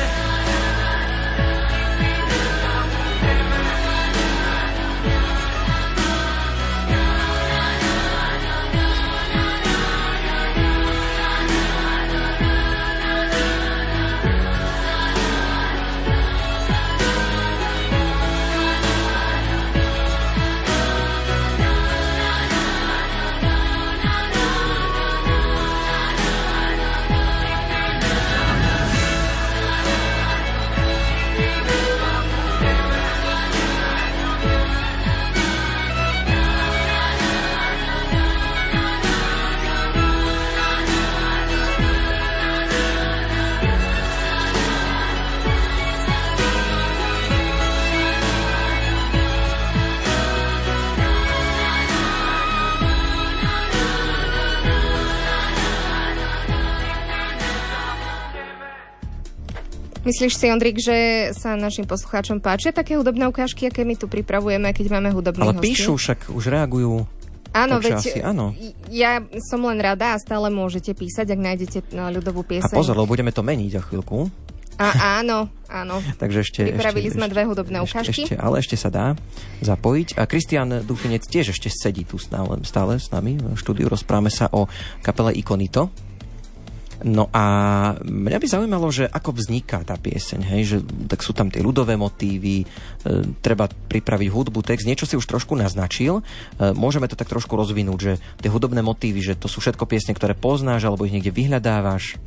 Myslíš si, Ondrik, že sa našim poslucháčom páčia také hudobné ukážky, aké my tu pripravujeme, keď máme hudobných hostí? Ale píšu, však už reagujú. Áno, veď áno. Ja som len rada a stále môžete písať, ak nájdete ľudovú pieseň. A pozor, lebo budeme to meniť za chvíľku. A áno, áno. Takže ešte, pripravili ešte, sme dve hudobné ukážky. Ešte, ale ešte sa dá zapojiť. A Kristián Dufinec tiež ešte sedí tu stále, stále s nami v štúdiu. Rozprávame sa o kapele Ikonito. No a mňa by zaujímalo, že ako vzniká tá pieseň, hej? Že, tak sú tam tie ľudové motívy, e, treba pripraviť hudbu, text, niečo si už trošku naznačil. E, môžeme to tak trošku rozvinúť, že tie hudobné motívy, že to sú všetko piesne, ktoré poznáš, alebo ich niekde vyhľadávaš?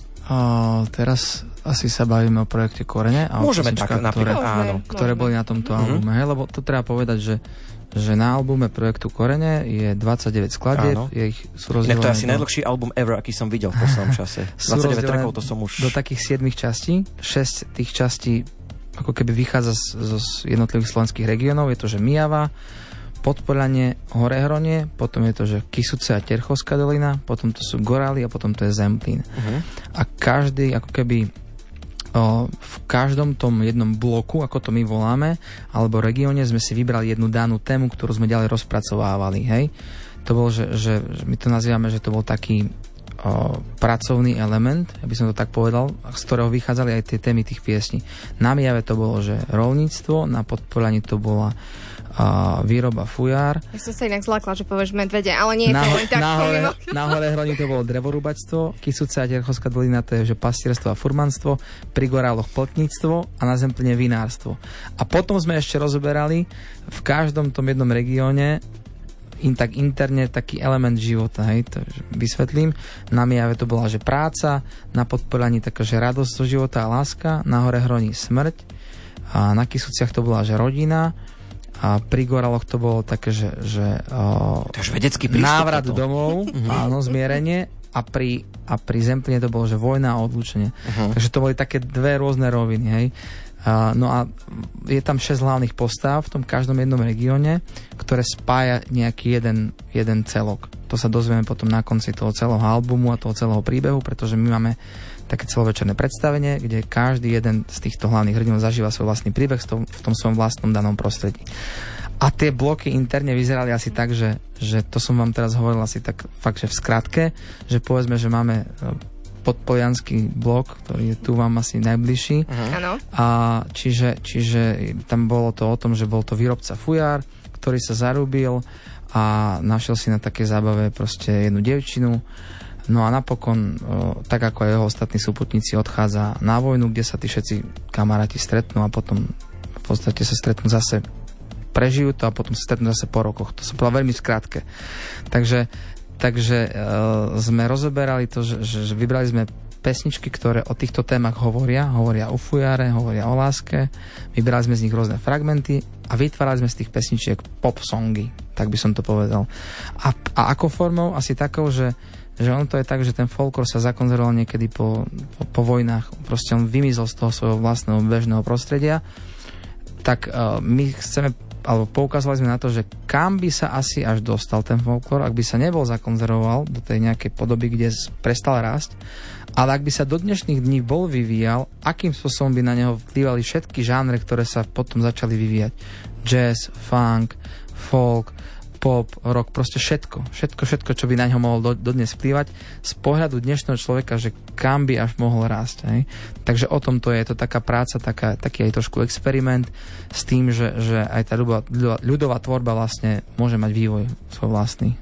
A teraz asi sa bavíme o projekte Korene a môžeme o tak, napríklad, ktoré, áno. ktoré boli na tomto mm-hmm. albume, hej? Lebo to treba povedať, že že na albume projektu Korene je dvadsaťdeväť skladieb, je ich sú rozdelené. To je asi do... najdlhší album ever, aký som videl v poslednom čase. dvadsaťdeväť trackov, to som už... Do takých siedmich častí. šesť tých častí ako keby vychádza z, z jednotlivých slovenských regiónov. Je to, že Mijava, Podpoľanie, Horehronie, potom je to, že Kysuce a Terchovská dolina, potom to sú Gorály a potom to je Zemplín. Uh-huh. A každý ako keby v každom tom jednom bloku, ako to my voláme, alebo regióne sme si vybrali jednu danú tému, ktorú sme ďalej rozpracovávali, hej. To bol, že, že, že my to nazývame, že to bol taký o, pracovný element, aby som to tak povedal, z ktorého vychádzali aj tie témy tých piesní. Na Mijave to bolo, že roľníctvo, na Podpolaní to bola a výroba fujár. Ja som sa inak zlákla, že povieš medvede, ale nie je to len tak. Na hore Hroni to bolo drevorúbačstvo, Kysuce a Terchovská dolina to je že pastierstvo a furmanstvo, pri Goráloch plotníctvo a na Zemplíne vinárstvo. A potom sme ešte rozoberali v každom tom jednom regióne in, tak interne taký element života, hej, to vysvetlím. Na Mijave to bola, že práca, na Podpolaní taká, že radosť zo života a láska, na hore Hroni smrť a na Kysuciach to bola, že rodina. A pri Goráloch to bolo také, že, že o, návrat to. domov, uh-huh. áno, zmierenie a pri, a pri Zemplíne to bolo, že vojna a odlúčenie. Uh-huh. Takže to boli také dve rôzne roviny, hej. A, no a je tam šesť hlavných postáv v tom každom jednom regióne, ktoré spája nejaký jeden, jeden celok. To sa dozvieme potom na konci toho celého albumu a toho celého príbehu, pretože my máme také celovečerné predstavenie, kde každý jeden z týchto hlavných hrdinov zažíva svoj vlastný príbeh v tom, v tom svojom vlastnom danom prostredí. A tie bloky interne vyzerali asi tak, že, že to som vám teraz hovoril asi tak fakt, že v skratke, že povedzme, že máme podpolianský blok, ktorý je tu vám asi najbližší. Uh-huh. A čiže, čiže tam bolo to o tom, že bol to výrobca fujár, ktorý sa zarúbil a našiel si na také zábave proste jednu dievčinu. No a napokon, tak ako aj jeho ostatní súputníci, odchádza na vojnu, kde sa tí všetci kamaráti stretnú a potom v podstate sa stretnú zase, prežijú to a potom sa stretnú zase po rokoch. To sa povedalo veľmi skrátke. Takže, takže e, sme rozoberali to, že, že vybrali sme pesničky, ktoré o týchto témach hovoria, hovoria o fujáre, hovoria o láske, vybrali sme z nich rôzne fragmenty a vytvárali sme z tých pesničiek pop songy, tak by som to povedal. A, a ako formou? Asi takou, že že on to je tak, že ten folklór sa zakonzervoval niekedy po, po, po vojnách, proste on vymizol z toho svojho vlastného bežného prostredia, tak uh, my chceme, alebo poukazovali sme na to, že kam by sa asi až dostal ten folklór, ak by sa nebol zakonzervoval do tej nejakej podoby, kde prestal rásť, ale ak by sa do dnešných dní bol vyvíjal, akým spôsobom by na neho vplývali všetky žánre, ktoré sa potom začali vyvíjať. Jazz, funk, folk, pop, rock, proste všetko. Všetko, všetko, čo by na ňo mohol do, dodnes vplývať z pohľadu dnešného človeka, že kam by až mohol rásť. Hej? Takže o tom to je, je to taká práca, taká, taký aj trošku experiment s tým, že, že aj tá ľudová, ľudová tvorba vlastne môže mať vývoj svoj vlastný.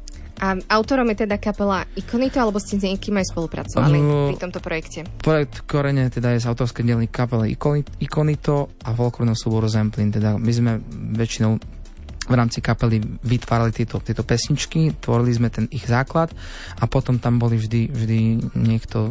A autorom je teda kapela Ikonito, alebo ste s niekým aj spolupracovali uh, pri tomto projekte? Projekt korene teda je z autorskej dielny kapely Ikonito a folklórneho súboru Zemplín. Teda my sme väčšinou v rámci kapely vytvárali tieto, tieto pesničky, tvorili sme ten ich základ a potom tam boli vždy, vždy niekto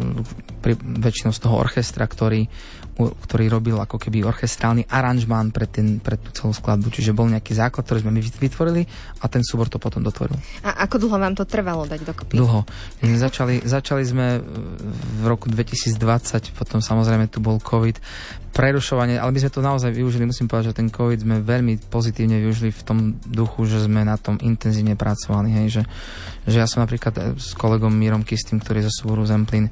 pri, väčšinou z toho orchestra, ktorý, ktorý robil ako keby orchestrálny aranžmán pre, ten, pre tú celú skladbu. Čiže bol nejaký základ, ktorý sme my vytvorili a ten súbor to potom dotvoril. A ako dlho vám to trvalo dať dokopy? Dlho. Začali, začali sme v roku dvetisícdvadsať, potom samozrejme tu bol COVID, prerušovanie, ale my sme to naozaj využili, musím povedať, že ten COVID sme veľmi pozitívne využili v tom duchu, že sme na tom intenzívne pracovali, hej, že, že ja som napríklad s kolegom Mírom Kistým, ktorý je zo súboru Zemplín,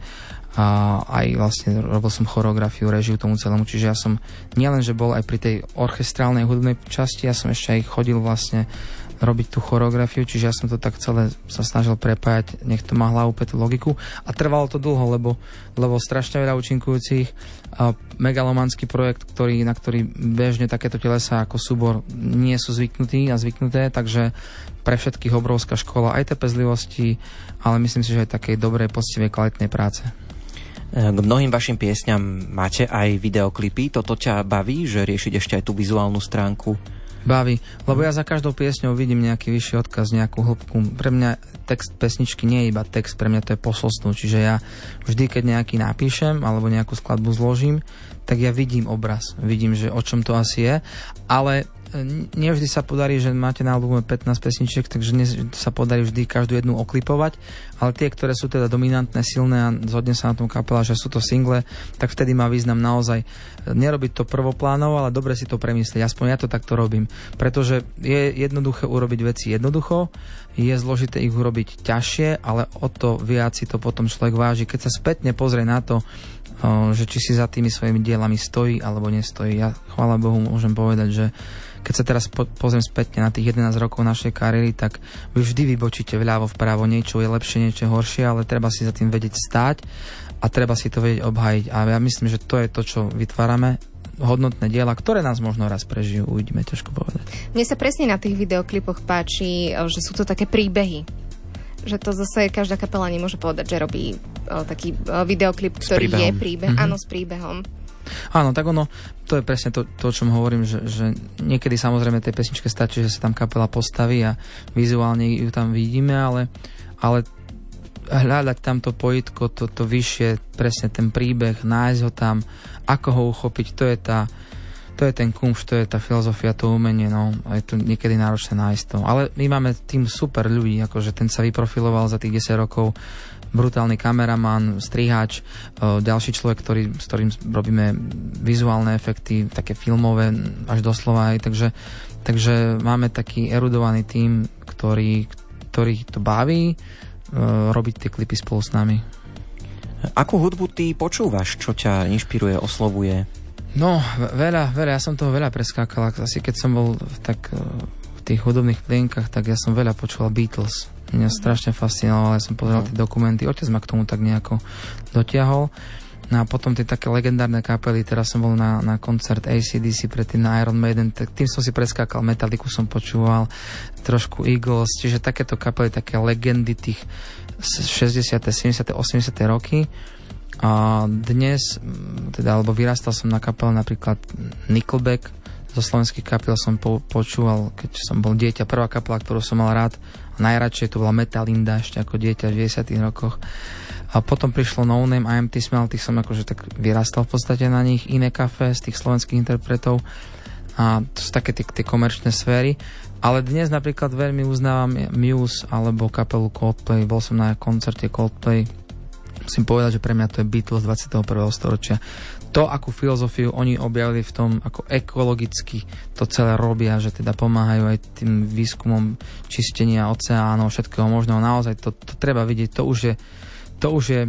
a aj vlastne robil som choreografiu, režiu tomu celému, čiže ja som nielen, že bol aj pri tej orchestrálnej hudobnej časti, ja som ešte aj chodil vlastne robiť tú choreografiu, čiže ja som to tak celé sa snažil prepájať, nech to má hlavu, päť logiku a trvalo to dlho, lebo, lebo strašne veľa účinkujúcich a megalomanský projekt, ktorý, na ktorý bežne takéto telesa ako súbor nie sú zvyknutí a zvyknuté, takže pre všetkých obrovská škola aj trpezlivosti, ale myslím si, že aj takej dobrej, poctivej, kvalitnej práce. K mnohým vašim piesňam máte aj videoklipy. Toto ťa baví, že riešiť ešte aj tú vizuálnu stránku? Baví, lebo ja za každou piesňou vidím nejaký vyšší odkaz, nejakú hĺbku. Pre mňa text pesničky nie je iba text, pre mňa to je posolstvo. Čiže ja vždy, keď nejaký napíšem alebo nejakú skladbu zložím, tak ja vidím obraz. Vidím, že o čom to asi je, ale nevždy sa podarí, že máte na albume pätnásť pesničiek, takže sa podarí vždy každú jednu oklipovať, ale tie, ktoré sú teda dominantné, silné a zhodne sa na tom kapela, že sú to single, tak vtedy má význam naozaj nerobiť to prvoplánovo, ale dobre si to premyslieť. Aspoň ja to takto robím, pretože je jednoduché urobiť veci jednoducho, je zložité ich urobiť ťažšie, ale o to viac si to potom človek váži. Keď sa spätne pozrie na to, že či si za tými svojimi dielami stojí alebo nestojí. Ja, chvála Bohu, môžem povedať, že keď sa teraz po, pozriem spätne na tých jedenásť rokov našej kariéry, tak vy vždy vybočíte vľavo, vpravo, niečo je lepšie, niečo horšie, ale treba si za tým vedieť stáť a treba si to vedieť obhájiť. A ja myslím, že to je to, čo vytvárame, hodnotné diela, ktoré nás možno raz prežijú, uvidíme, ťažko povedať. Mne sa presne na tých videoklipoch páči, že sú to také príbehy. Že to zase každá kapela nemôže povedať, že robí o, taký o, videoklip, ktorý je príbeh. Mm-hmm. Áno, s príbehom. Áno, tak ono, to je presne to, to o čom hovorím, že, že niekedy samozrejme tej pesničke stačí, že sa tam kapela postaví a vizuálne ju tam vidíme, ale, ale hľadať tam to pojitko, to, to vyššie, presne ten príbeh, nájsť ho tam, ako ho uchopiť, to je tá to je ten kumš, to je tá filozofia, to umenie, no, a je to niekedy náročné nájsť to. Ale my máme tým super ľudí, akože ten sa vyprofiloval za tých desať rokov, brutálny kameraman, strihač, ďalší človek, ktorý, s ktorým robíme vizuálne efekty, také filmové, až doslova aj, takže, takže máme taký erudovaný tím, ktorý, ktorý to baví, robiť tie klipy spolu s nami. Akú hudbu ty počúvaš, čo ťa inšpiruje, oslovuje? No, veľa, veľa, ja som toho veľa preskákal, asi keď som bol tak v tých hudobných plienkach, tak ja som veľa počúval Beatles. Mňa strašne fascinovalo, ja som pozeral tie dokumenty, otec ma k tomu tak nejako dotiahol. No a potom tie také legendárne kapely, teraz som bol na, na koncert á cé dé cé, predtým na Iron Maiden, tak tým som si preskákal, Metallicu som počúval, trošku Eagles, čiže takéto kapely, také legendy tých šesťdesiate, sedemdesiate, osemdesiate roky. A dnes, teda, alebo vyrastal som na kapele napríklad Nickelback, zo slovenských kapiel som po, počúval, keď som bol dieťa, prvá kapela, ktorú som mal rád, najradšej to bola Metalinda ešte ako dieťa v deväťdesiatych rokoch. A potom prišlo No Name, I Am T Smell, tých som akože tak vyrastal v podstate na nich, Iné Café z tých slovenských interpretov a to sú také tie, tie komerčné sféry. Ale dnes napríklad veľmi uznávam Muse alebo kapelu Coldplay, bol som na koncerte Coldplay, musím povedať, že pre mňa to je Beatles dvadsiateho prvého storočia. To, akú filozofiu oni objavili v tom, ako ekologicky to celé robia, že teda pomáhajú aj tým výskumom čistenia oceánov, všetkého možného, naozaj to, to treba vidieť, to už je to už je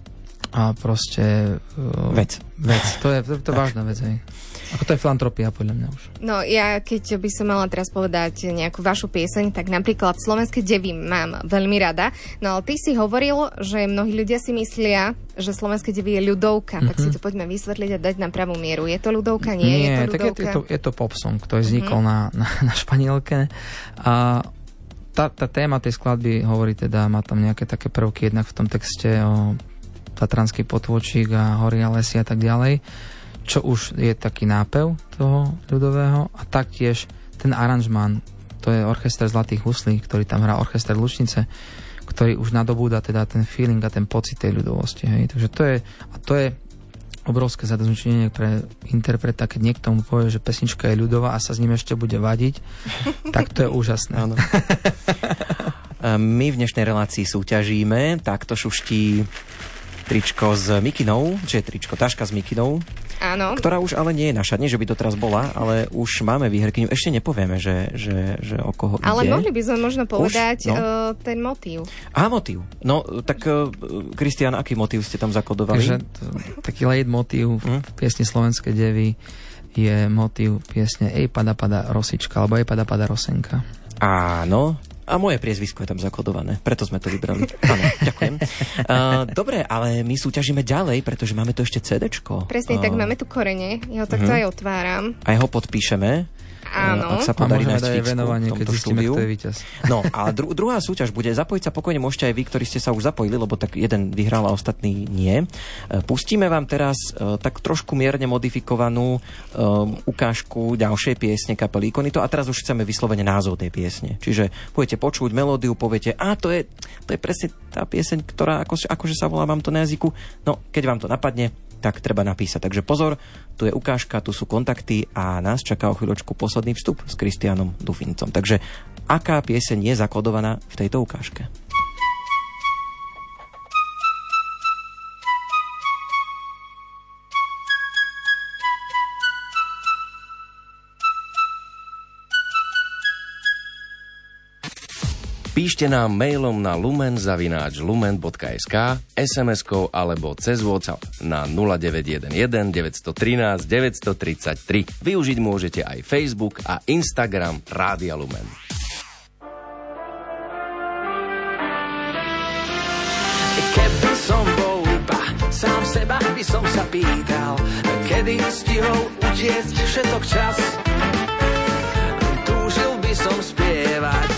a proste uh, vec. vec. To je, to, to je vážna vec, hej. Ako to je filantropia, podľa mňa už. No ja, keď by som mala teraz povedať nejakú vašu pieseň, tak napríklad Slovenské devy mám veľmi rada. No ale ty si hovoril, že mnohí ľudia si myslia, že Slovenské devy je ľudovka. Mm-hmm. Tak si to poďme vysvetliť a dať na pravú mieru. Je to ľudovka? Nie, Nie je to ľudovka? Tak je, je, to, je to pop song, ktorý vznikol mm-hmm. na, na, na španielke. A tá, tá téma tej skladby hovorí teda, má tam nejaké také prvky jednak v tom texte o tatranský potôčik a hory a lesy a tak ďalej, čo už je taký nápev toho ľudového a taktiež ten aranžmán, to je orchester Zlatých huslí, ktorý tam hrá, orchester Lučnice, ktorý už nadobúda teda ten feeling a ten pocit tej ľudovosti, hej. Takže to je, a to je obrovské zadosťučinenie pre interpreta, keď niekto mu povie, že pesnička je ľudová a sa s ním ešte bude vadiť, tak to je úžasné. Áno. My v dnešnej relácii súťažíme, takto šuští tričko s Mikinou, že je tričko, taška s Mikinou. Áno. Ktorá už ale nie je naša, nie že by to teraz bola, ale už máme výherkyňu. Ešte nepovieme, že, že, že o koho ale ide. Ale mohli by sme možno povedať už, no? uh, ten motív. Á, motív. No, tak Kristián, uh, aký motív ste tam zakodovali? Takže to, taký lead motív v hm? piesni Slovenské devy je motív piesne Ej pada pada rosička, alebo Ej pada pada rosenka. Áno. A moje priezvisko je tam zakodované, preto sme to vybrali. Áno, ďakujem. Uh, dobre, ale my súťažíme ďalej, pretože máme tu ešte cédečko. Presne, uh, tak máme tu korene, ja ho takto uh-huh. aj otváram. Aj ho podpíšeme. Áno. Ak sa podarí nájsť fixku venovanie, keď zistíme, kto je víťaz. No a dru- druhá súťaž bude, zapojiť sa pokojne môžete aj vy, ktorí ste sa už zapojili, lebo tak jeden vyhral a ostatný nie. Pustíme vám teraz uh, tak trošku mierne modifikovanú um, ukážku ďalšej piesne kapely Ikonito a teraz už chceme vyslovene názov tej piesne. Čiže budete počuť melódiu, poviete, a to je, to je presne tá pieseň, ktorá ako, akože sa volá vám to na jazyku. No, keď vám to napadne, tak treba napísať. Takže pozor, tu je ukážka, tu sú kontakty a nás čaká o chvíľočku posledný vstup s Kristiánom Dufincom. Takže aká pieseň je zakodovaná v tejto ukážke? Píšte nám mailom na lumen zavináč lumen bodka es ká, es em eskou alebo cez WhatsApp na nula deväť jeden jeden, deväť jedna tri, deväť tri tri. Využiť môžete aj Facebook a Instagram Rádia Lumen. Keby som bol iba sám seba, by som sa pýtal, kedy stihol utiecť všetok čas. Túžil by som spievať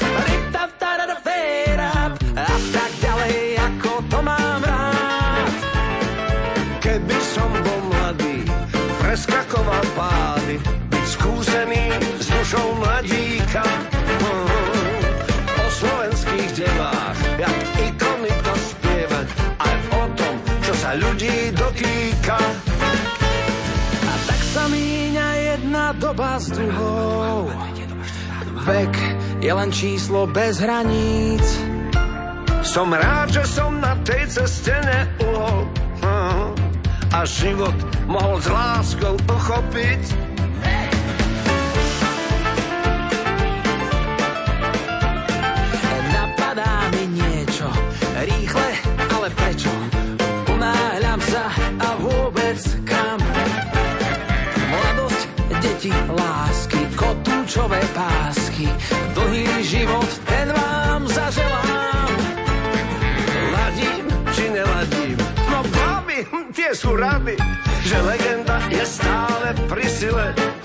a tak ďalej, ako to mám rád. Keby som bol mladý, preskakoval pády, byť skúsený s dušou mladíka. O slovenských devách, jak ikony to spievať, aj o tom, čo sa ľudí dotýka. A tak sa míňa jedna doba s druhou. Vek je len číslo bez hraníc. Som rád, že som na tej ceste neuhol a život mohol s láskou pochopiť. Napadá mi niečo rýchle, ale prečo? Unáhľam sa a vôbec kam? Mladosť, deti, lásky, kotúčové pásky, dlhý život, ten vám zaželám. Ladím či neladím? No baby, tie sú rady, že legenda je stále pri sile.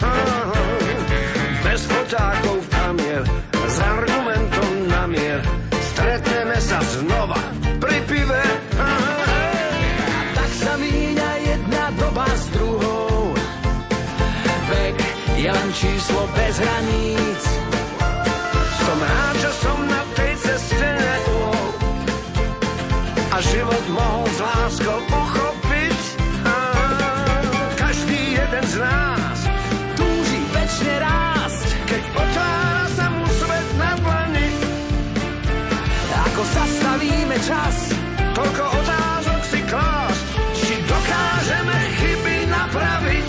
Bez poťákov v kamier, s argumentom na mier, stretneme sa znova pri pive. A tak sa míňa jedna doba s druhou. Vek je len číslo bez hraníc. Som rád, že som na tej ceste neuhol a život mohol s láskou uchopiť. A každý jeden z nás túži večne rásť, keď otvára sa mu svet na dlani. Ako zastavíme čas, toľko otázok si klásť, či dokážeme chyby napraviť.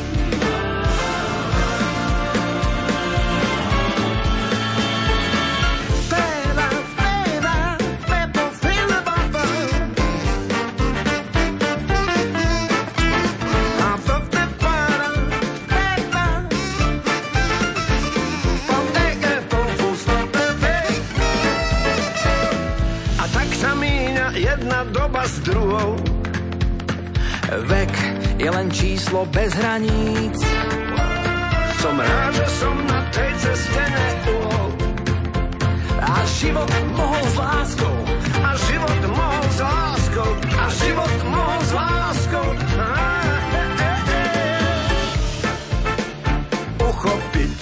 Doba s druhou. Vek je len číslo bez hraníc. Som rád, že som na tej ceste neuhol a život mohol s láskou, a život mohol s láskou, a život mohol s láskou uchopiť.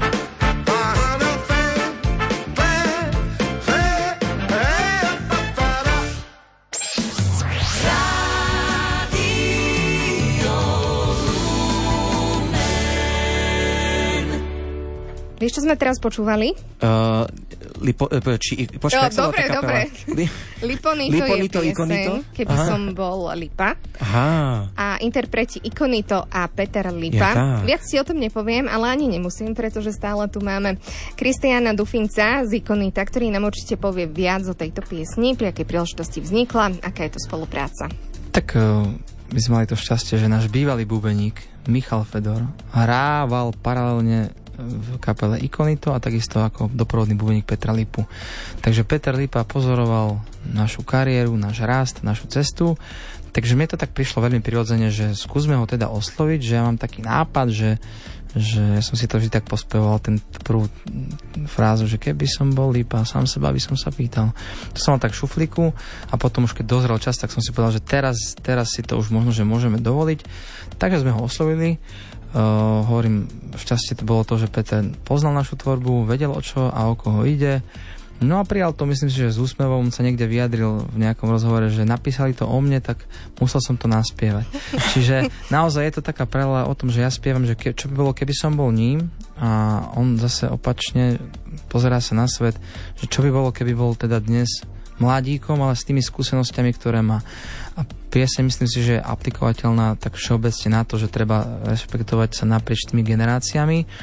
Vieš, čo sme teraz počúvali? Uh, lipo, či, počkaj, no, dobre, dobre. Li, Liponito, Liponito je Ikonito? pieseň, keby Aha. som bol Lipa. Aha. A interpreti Ikonito a Peter Lipa. Ja, Viac si o tom nepoviem, ale ani nemusím, pretože stále tu máme Kristiána Dufinca z Ikonita, ktorý nám určite povie viac o tejto piesni, pri akej príležitosti vznikla, aká je to spolupráca. Tak my sme mali to šťastie, že náš bývalý bubeník Michal Fedor hrával paralelne v kapele Ikonito a takisto ako doprovodný bubeník Petra Lipu. Takže Peter Lipa pozoroval našu kariéru, náš rast, našu cestu, takže mne to tak prišlo veľmi prirodzene, že skúsme ho teda osloviť, že ja mám taký nápad, že, že som si to vždy tak pospevoval, ten prvú frázu, že keby som bol Lipa, sám seba by som sa pýtal. To som mal tak šuflíku a potom už keď dozrel čas, tak som si povedal, že teraz, teraz si to už možno, že môžeme dovoliť. Takže sme ho oslovili. Uh, hovorím, šťastie to bolo to, že Peter poznal našu tvorbu, vedel o čo a o koho ide. No a prijal to, myslím si, že s úsmevom sa niekde vyjadril v nejakom rozhovore, že napísali to o mne, tak musel som to naspievať. Čiže naozaj je to taká preľa o tom, že ja spievam, že ke, čo by bolo, keby som bol ním, a on zase opačne pozerá sa na svet, že čo by bolo, keby bol teda dnes mladíkom, ale s tými skúsenosťami, ktoré má. A pieseň, myslím si, že je aplikovateľná tak všeobecne na to, že treba rešpektovať sa naprieč tými generáciami.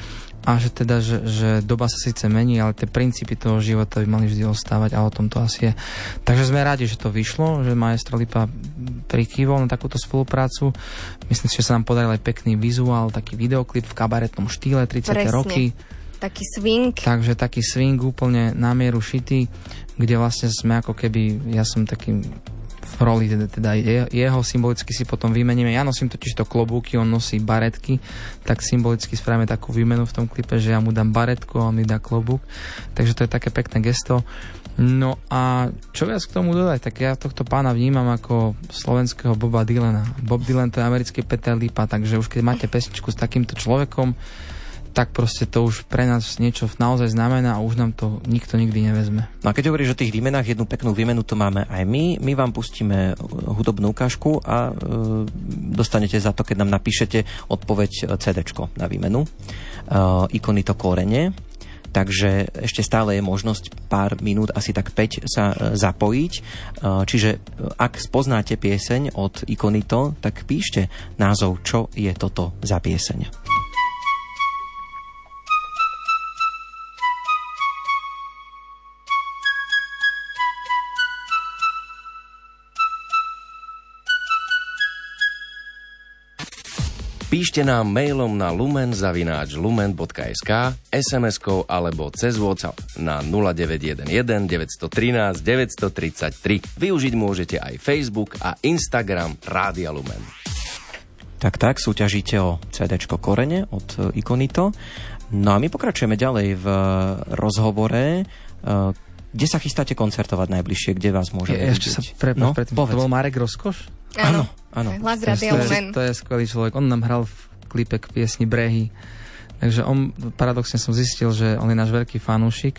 a že teda, že, že doba sa síce mení, ale tie princípy toho života by mali vždy ostávať a o tom to asi je. Takže sme radi, že to vyšlo, že Maestro Lipa prikývol na takúto spoluprácu. Myslím si, že sa nám podaril aj pekný vizuál, taký videoklip v kabaretnom štýle, tridsiate roky. Taký swing. Takže taký swing úplne na mieru šitý, kde vlastne sme ako keby, ja som takým v roli, teda, teda jeho symbolicky si potom vymeníme. Ja nosím totiž to klobúky, on nosí baretky, tak symbolicky spravíme takú výmenu v tom klipe, že ja mu dám baretku a on mi dá klobúk. Takže to je také pekné gesto. No a čo viac k tomu dodať, tak ja tohto pána vnímam ako slovenského Boba Dylana. Bob Dylan to je americký Peter Lipa, takže už keď máte pesničku s takýmto človekom, tak proste to už pre nás niečo naozaj znamená a už nám to nikto nikdy nevezme. No a keď hovoríš o tých výmenách, jednu peknú výmenu to máme aj my. My vám pustíme hudobnú ukážku a e, dostanete za to, keď nám napíšete odpoveď cédéčko na výmenu. E, Ikony to korene. Takže ešte stále je možnosť pár minút, asi tak päť, sa e, zapojiť. E, čiže ak spoznáte pieseň od Ikonito, tak píšte názov, čo je toto za pieseň. Píšte nám mailom na lumen zavináč lumen bodka es ká, es em eskou alebo cez WhatsApp na nula deväť jeden jeden deväť jedna tri deväť tri tri. Využiť môžete aj Facebook a Instagram Rádia Lumen. Tak, tak, súťažíte o cédéčko Korene od Ikonito. No a my pokračujeme ďalej v rozhovore. Kde sa chystáte koncertovať najbližšie? Kde vás môžeme vidieť? Ešte sa prepáč, no, predtým, to bol Marek Rozkoš? Áno, áno. Hlas Rádia Lumen. To je skvelý človek. On nám hral v klipe k piesni Brehy. Takže on, paradoxne som zistil, že on je náš veľký fanúšik.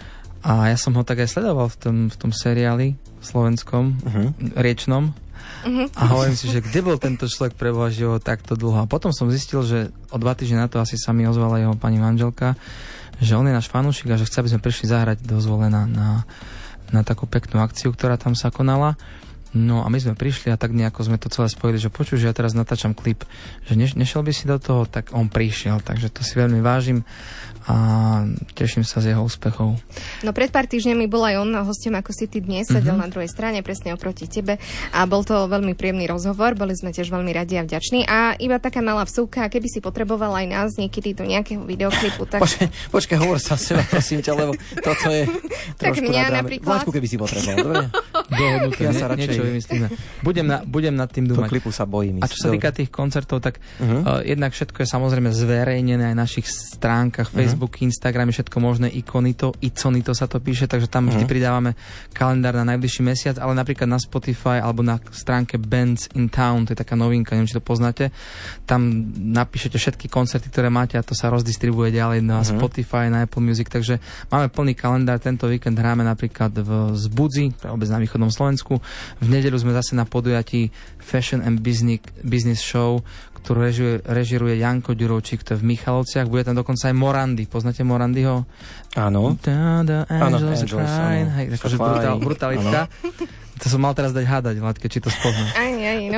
A ja som ho tak aj sledoval v tom, v tom seriáli slovenskom, uh-huh. riečnom. Uh-huh. A hovorím si, že kde bol tento človek preboha život takto dlho. A potom som zistil, že o dva týždne na to asi sa mi ozvala jeho pani manželka, že on je náš fanúšik a že chce, aby sme prišli zahrať do Zvolena na, na takú peknú akciu, ktorá tam sa konala. No a my sme prišli a tak nejako sme to celé spojili, že počuj, že ja teraz natáčam klip, že ne, nešiel by si do toho, tak on prišiel, takže to si veľmi vážim a teším sa z jeho úspechov. No pred pár týždňami bol aj on hostom, ako si ty dnes, sedel mm-hmm. na druhej strane, presne oproti tebe a bol to veľmi príjemný rozhovor, boli sme tiež veľmi radi a vďační a iba taká malá vsúka, keby si potreboval aj nás niekedy do nejakého videoklipu, tak... Počkaj, počkaj, hovor sa seba, prosím ťa, lebo toto je trošku mňa napríklad. Vláčku, keby si potreboval, dobre? Dohodnuté, ja sa radšej niečo vymyslíme. Budem, na, budem nad tým dúmať. Po klipu sa bojím. A čo sa týka tých koncertov, tak uh-huh. uh, jednak všetko je samozrejme zverejnené aj na našich stránkach, Facebook, uh-huh. Instagram, všetko možné, Ikonito, Iconito sa to píše, takže tam uh-huh. vždy pridávame kalendár na najbližší mesiac, ale napríklad na Spotify alebo na stránke Bands in Town, to je taká novinka, neviem, či to poznáte, tam napíšete všetky koncerty, ktoré máte a to sa rozdistribuje ďalej na uh-huh. Spotify, na Apple Music, takže máme plný kalendár. Tento víkend hráme napríklad v Zbudzi, obec na východnom Slovensku. V nedeľu sme zase na podujatí Fashion and Business, Business Show, ktorú režiruje, režiruje Janko Ďurovčík, to je v Michalovciach. Bude tam dokonca aj Morandy. Poznáte Morandyho? Áno. The Angels, Angels Crying. Hej, akože brutál, brutalitka. To som mal teraz dať hádať, Vládke, či to spozná. Aj, aj, no.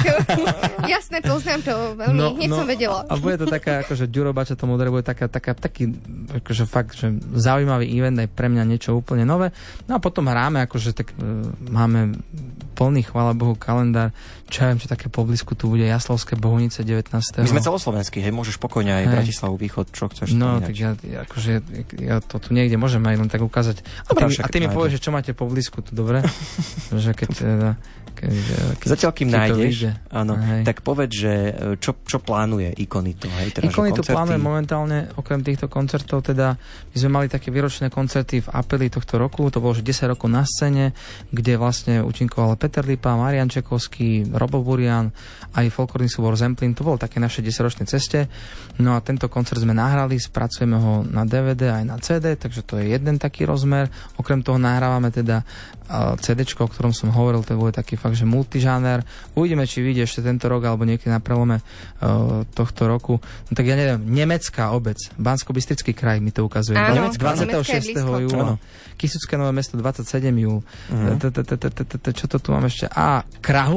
Jasné, poznám to veľmi, no, hneď no, som vedela. A bude to taká, akože Ďurobača to modere, bude taká, taká, taký, akože fakt, že zaujímavý event, aj pre mňa niečo úplne nové. No a potom hráme, akože tak uh, máme plný, chvála Bohu, kalendár. Čo ja viem, čo také poblízku tu bude Jaslovské Bohunice devätnásteho My sme celoslovenskí, hej, môžeš pokojne aj Bratislavu, Východ, čo chceš. No, tak ja, akože, ja to tu niekde môžem aj len tak ukázať. A ty, a ty mi povieš, čo máte poblízku tu, dobre? Že keď, keď, keď, Zatiaľ, kým nájdeš, áno, tak povedz, že čo, čo plánuje Ikonito. Hej, teda, Ikonito plánuje momentálne, okrem týchto koncertov, teda my sme mali také výročné koncerty v apríli tohto roku, to bolo že desať rokov na scéne, kde vlastne účinkoval Peter Lipa, Marian Čekovský, Robo Burian, aj folklórny súbor Zemplín, to bolo také naše desaťročné ceste. No a tento koncert sme nahrali, spracujeme ho na dé vé dé aj na cé dé, takže to je jeden taký rozmer. Okrem toho nahrávame teda cédéčko, o ktorom som hovoril, to bude taký fakt, že multižáner. Uvidíme, či vyjde ešte tento rok, alebo niekedy na prelome uh, tohto roku. No tak ja neviem, nemecká obec, Banskobystrický kraj mi to ukazuje. Áno, dvadsiateho šiesteho júla. Kisucké Nové Mesto dvadsiateho siedmeho júla. Čo to tu mám ešte? A Krahule?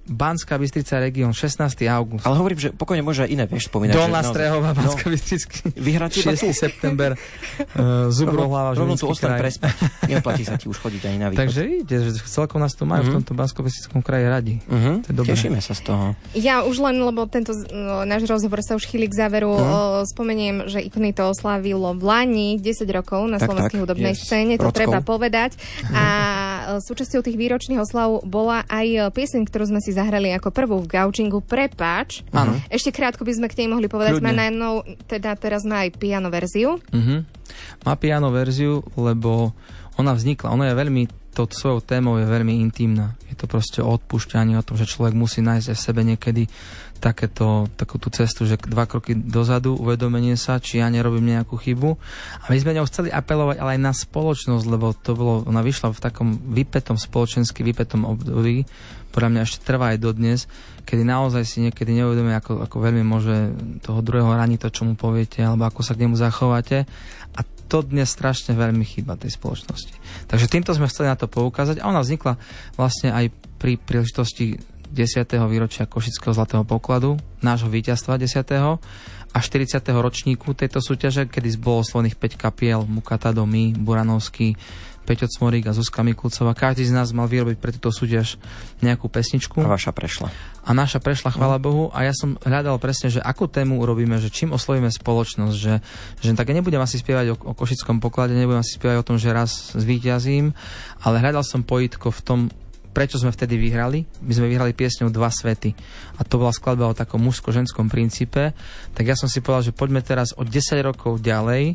Banská Bystrica región, šestnásteho augusta. Ale hovorím, že pokojne môže aj iné, vieš, spomínať. Dolná Strehová, Banská no, Bystrica. Vyhrať iba tu. šiesteho september, uh, Zubrohlava, rovno tu Žilinský ostaň kraj. prespať. Neoplatí sa ti už chodiť ani na východ. Takže ide, že celkom nás tu majú uh-huh. v tomto Banskobystrickom kraji radi. Uh-huh. To je dobré. Tešíme sa z toho. Ja už len, lebo tento no, náš rozhovor sa už chýli k záveru, uh-huh. o, spomeniem, že Ikonito oslávilo v Lani desať rokov na tak, slovenskej tak, hudobnej yes. scéne, to Rodkou. treba povedať. A súčasťou tých výročných oslav bola aj pieseň, ktorú sme si zahrali ako prvú v Gaučingu, Prepáč. Áno. Ešte krátko by sme k nej mohli povedať, Kľudne. má najmnou, teda teraz má aj piano verziu. Uh-huh. Má piano verziu, lebo ona vznikla, ona je veľmi, tou svojou témou je veľmi intimná. Je to proste o odpúšťaní, o tom, že človek musí nájsť aj v sebe niekedy takéto, takú tú cestu, že dva kroky dozadu, uvedomenie sa, či ja nerobím nejakú chybu. A my sme ňou chceli apelovať ale aj na spoločnosť, lebo to bolo, ona vyšla v takom vypätom, spoločensky vypätom období, podľa mňa ešte trvá aj dodnes, kedy naozaj si niekedy neuvedomuje, ako, ako veľmi môže toho druhého raniť to, čo mu poviete, alebo ako sa k nemu zachováte. A to dnes strašne veľmi chýba tej spoločnosti. Takže týmto sme chceli na to poukázať a ona vznikla vlastne aj pri príležitosti desiateho výročia Košického zlatého pokladu, nášho víťazstva desiateho a štyridsiateho ročníku tejto súťaže, kedy bolo oslovených päť kapiel, Mukata Domy, Buranovský, Peťo Cmorík a Zuzka Mikulcová. Každý z nás mal vyrobiť pre túto súťaž nejakú pesničku. A vaša prešla. A naša prešla, chvála Bohu. A ja som hľadal presne, že akú tému urobíme, že čím oslovíme spoločnosť, že, že tak nebudem asi spievať o, o Košickom poklade, nebudem asi spievať o tom, že raz zvíťazím, ale hľadal som pojitko v tom, prečo sme vtedy vyhrali. My sme vyhrali piesňou Dva svety. A to bola skladba o takom mužsko-ženskom princípe. Tak ja som si povedal, že poďme teraz o desať rokov ďalej.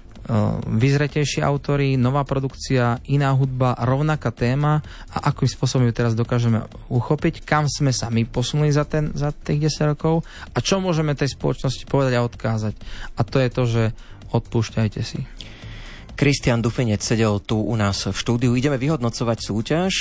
Vyzretejší autori, nová produkcia, iná hudba, rovnaká téma a akým spôsobom ju teraz dokážeme uchopiť, kam sme sa my posunuli za, ten, za tých desať rokov a čo môžeme tej spoločnosti povedať a odkázať. A to je to, že odpúšťajte si. Kristian Dufinec sedel tu u nás v štúdiu. Ideme vyhodnocovať súťaž,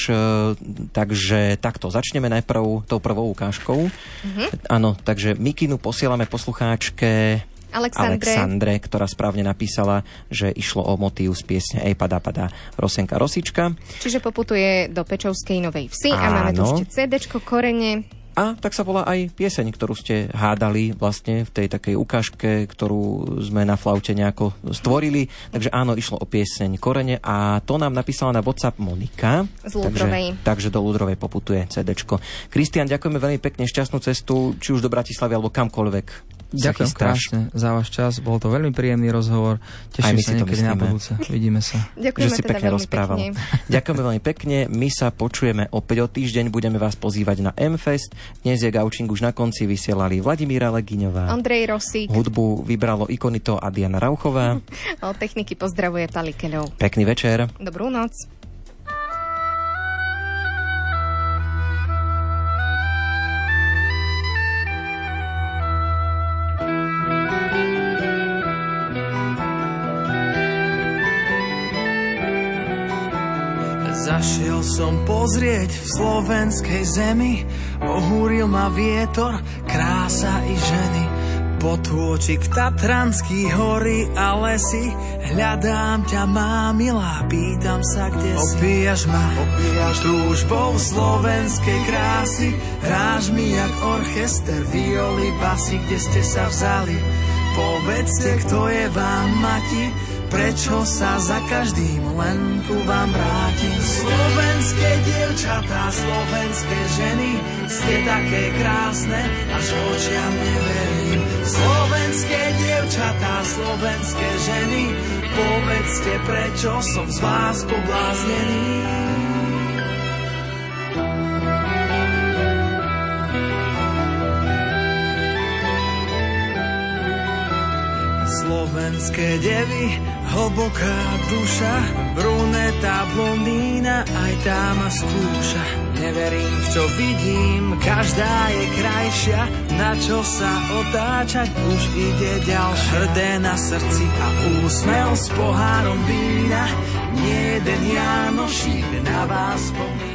takže takto. Začneme najprv tou prvou ukážkou. Mhm. Áno, takže Mikinu posielame poslucháčke Alexandre. Alexandre, ktorá správne napísala, že išlo o motív z piesne Ej padá padá Rosenka Rosička. Čiže poputuje do Pečovskej Novej Vsi. Áno. A máme tu ešte cédečko Korene. A tak sa volá aj pieseň, ktorú ste hádali vlastne v tej takej ukážke, ktorú sme na flaute nejako stvorili. Takže áno, išlo o pieseň Korene a to nám napísala na WhatsApp Monika. Z Ľudrovej. Takže, takže do Ľudrovej poputuje cédečko. Kristian, ďakujeme veľmi pekne, šťastnú cestu, či už do Bratislavy alebo kamkoľvek. Ďakujem krásne za váš čas, bol to veľmi príjemný rozhovor. Teším sa niekedy na budúce. Vidíme sa. Ďakujeme, že si teda pekne rozprával. Pekne. Ďakujeme veľmi pekne. My sa počujeme opäť o týždeň. Budeme vás pozývať na M-Fest. Dnes je Gaučing už na konci. Vysielali Vladimíra Legiňová, Ondrej Rosík. Hudbu vybralo Ikonito a Diana Rauchová. Od techniky pozdravuje Pali Keľov. Pekný večer. Dobrú noc. Zašiel som pozrieť v slovenskej zemi, ohúril ma vietor, krása i ženy. Potôčik Tatranský hory a lesy, hľadám ťa, má milá, pýtam sa, kde si. Opíjaš ma, opíjaš túžbou slovenskej krásy, hráš mi jak orchester, violy, basy, kde ste sa vzali. Povedzte, kto je vám mati, prečo sa za každým len ku vám vrátim? Slovenské dievčatá, slovenské ženy, ste také krásne, až očiam neverím. Slovenské dievčatá, slovenské ženy, povedzte, prečo som z vás pobláznený. Slovenské devy, hlboká duša, bruneta, blondína, aj tá ma skúša. Neverím, v čo vidím, každá je krajšia, na čo sa otáčať, už ide ďalšia. Hrdé na srdci a úsmev s pohárom vína, nie jeden Jánošík na vás spomína.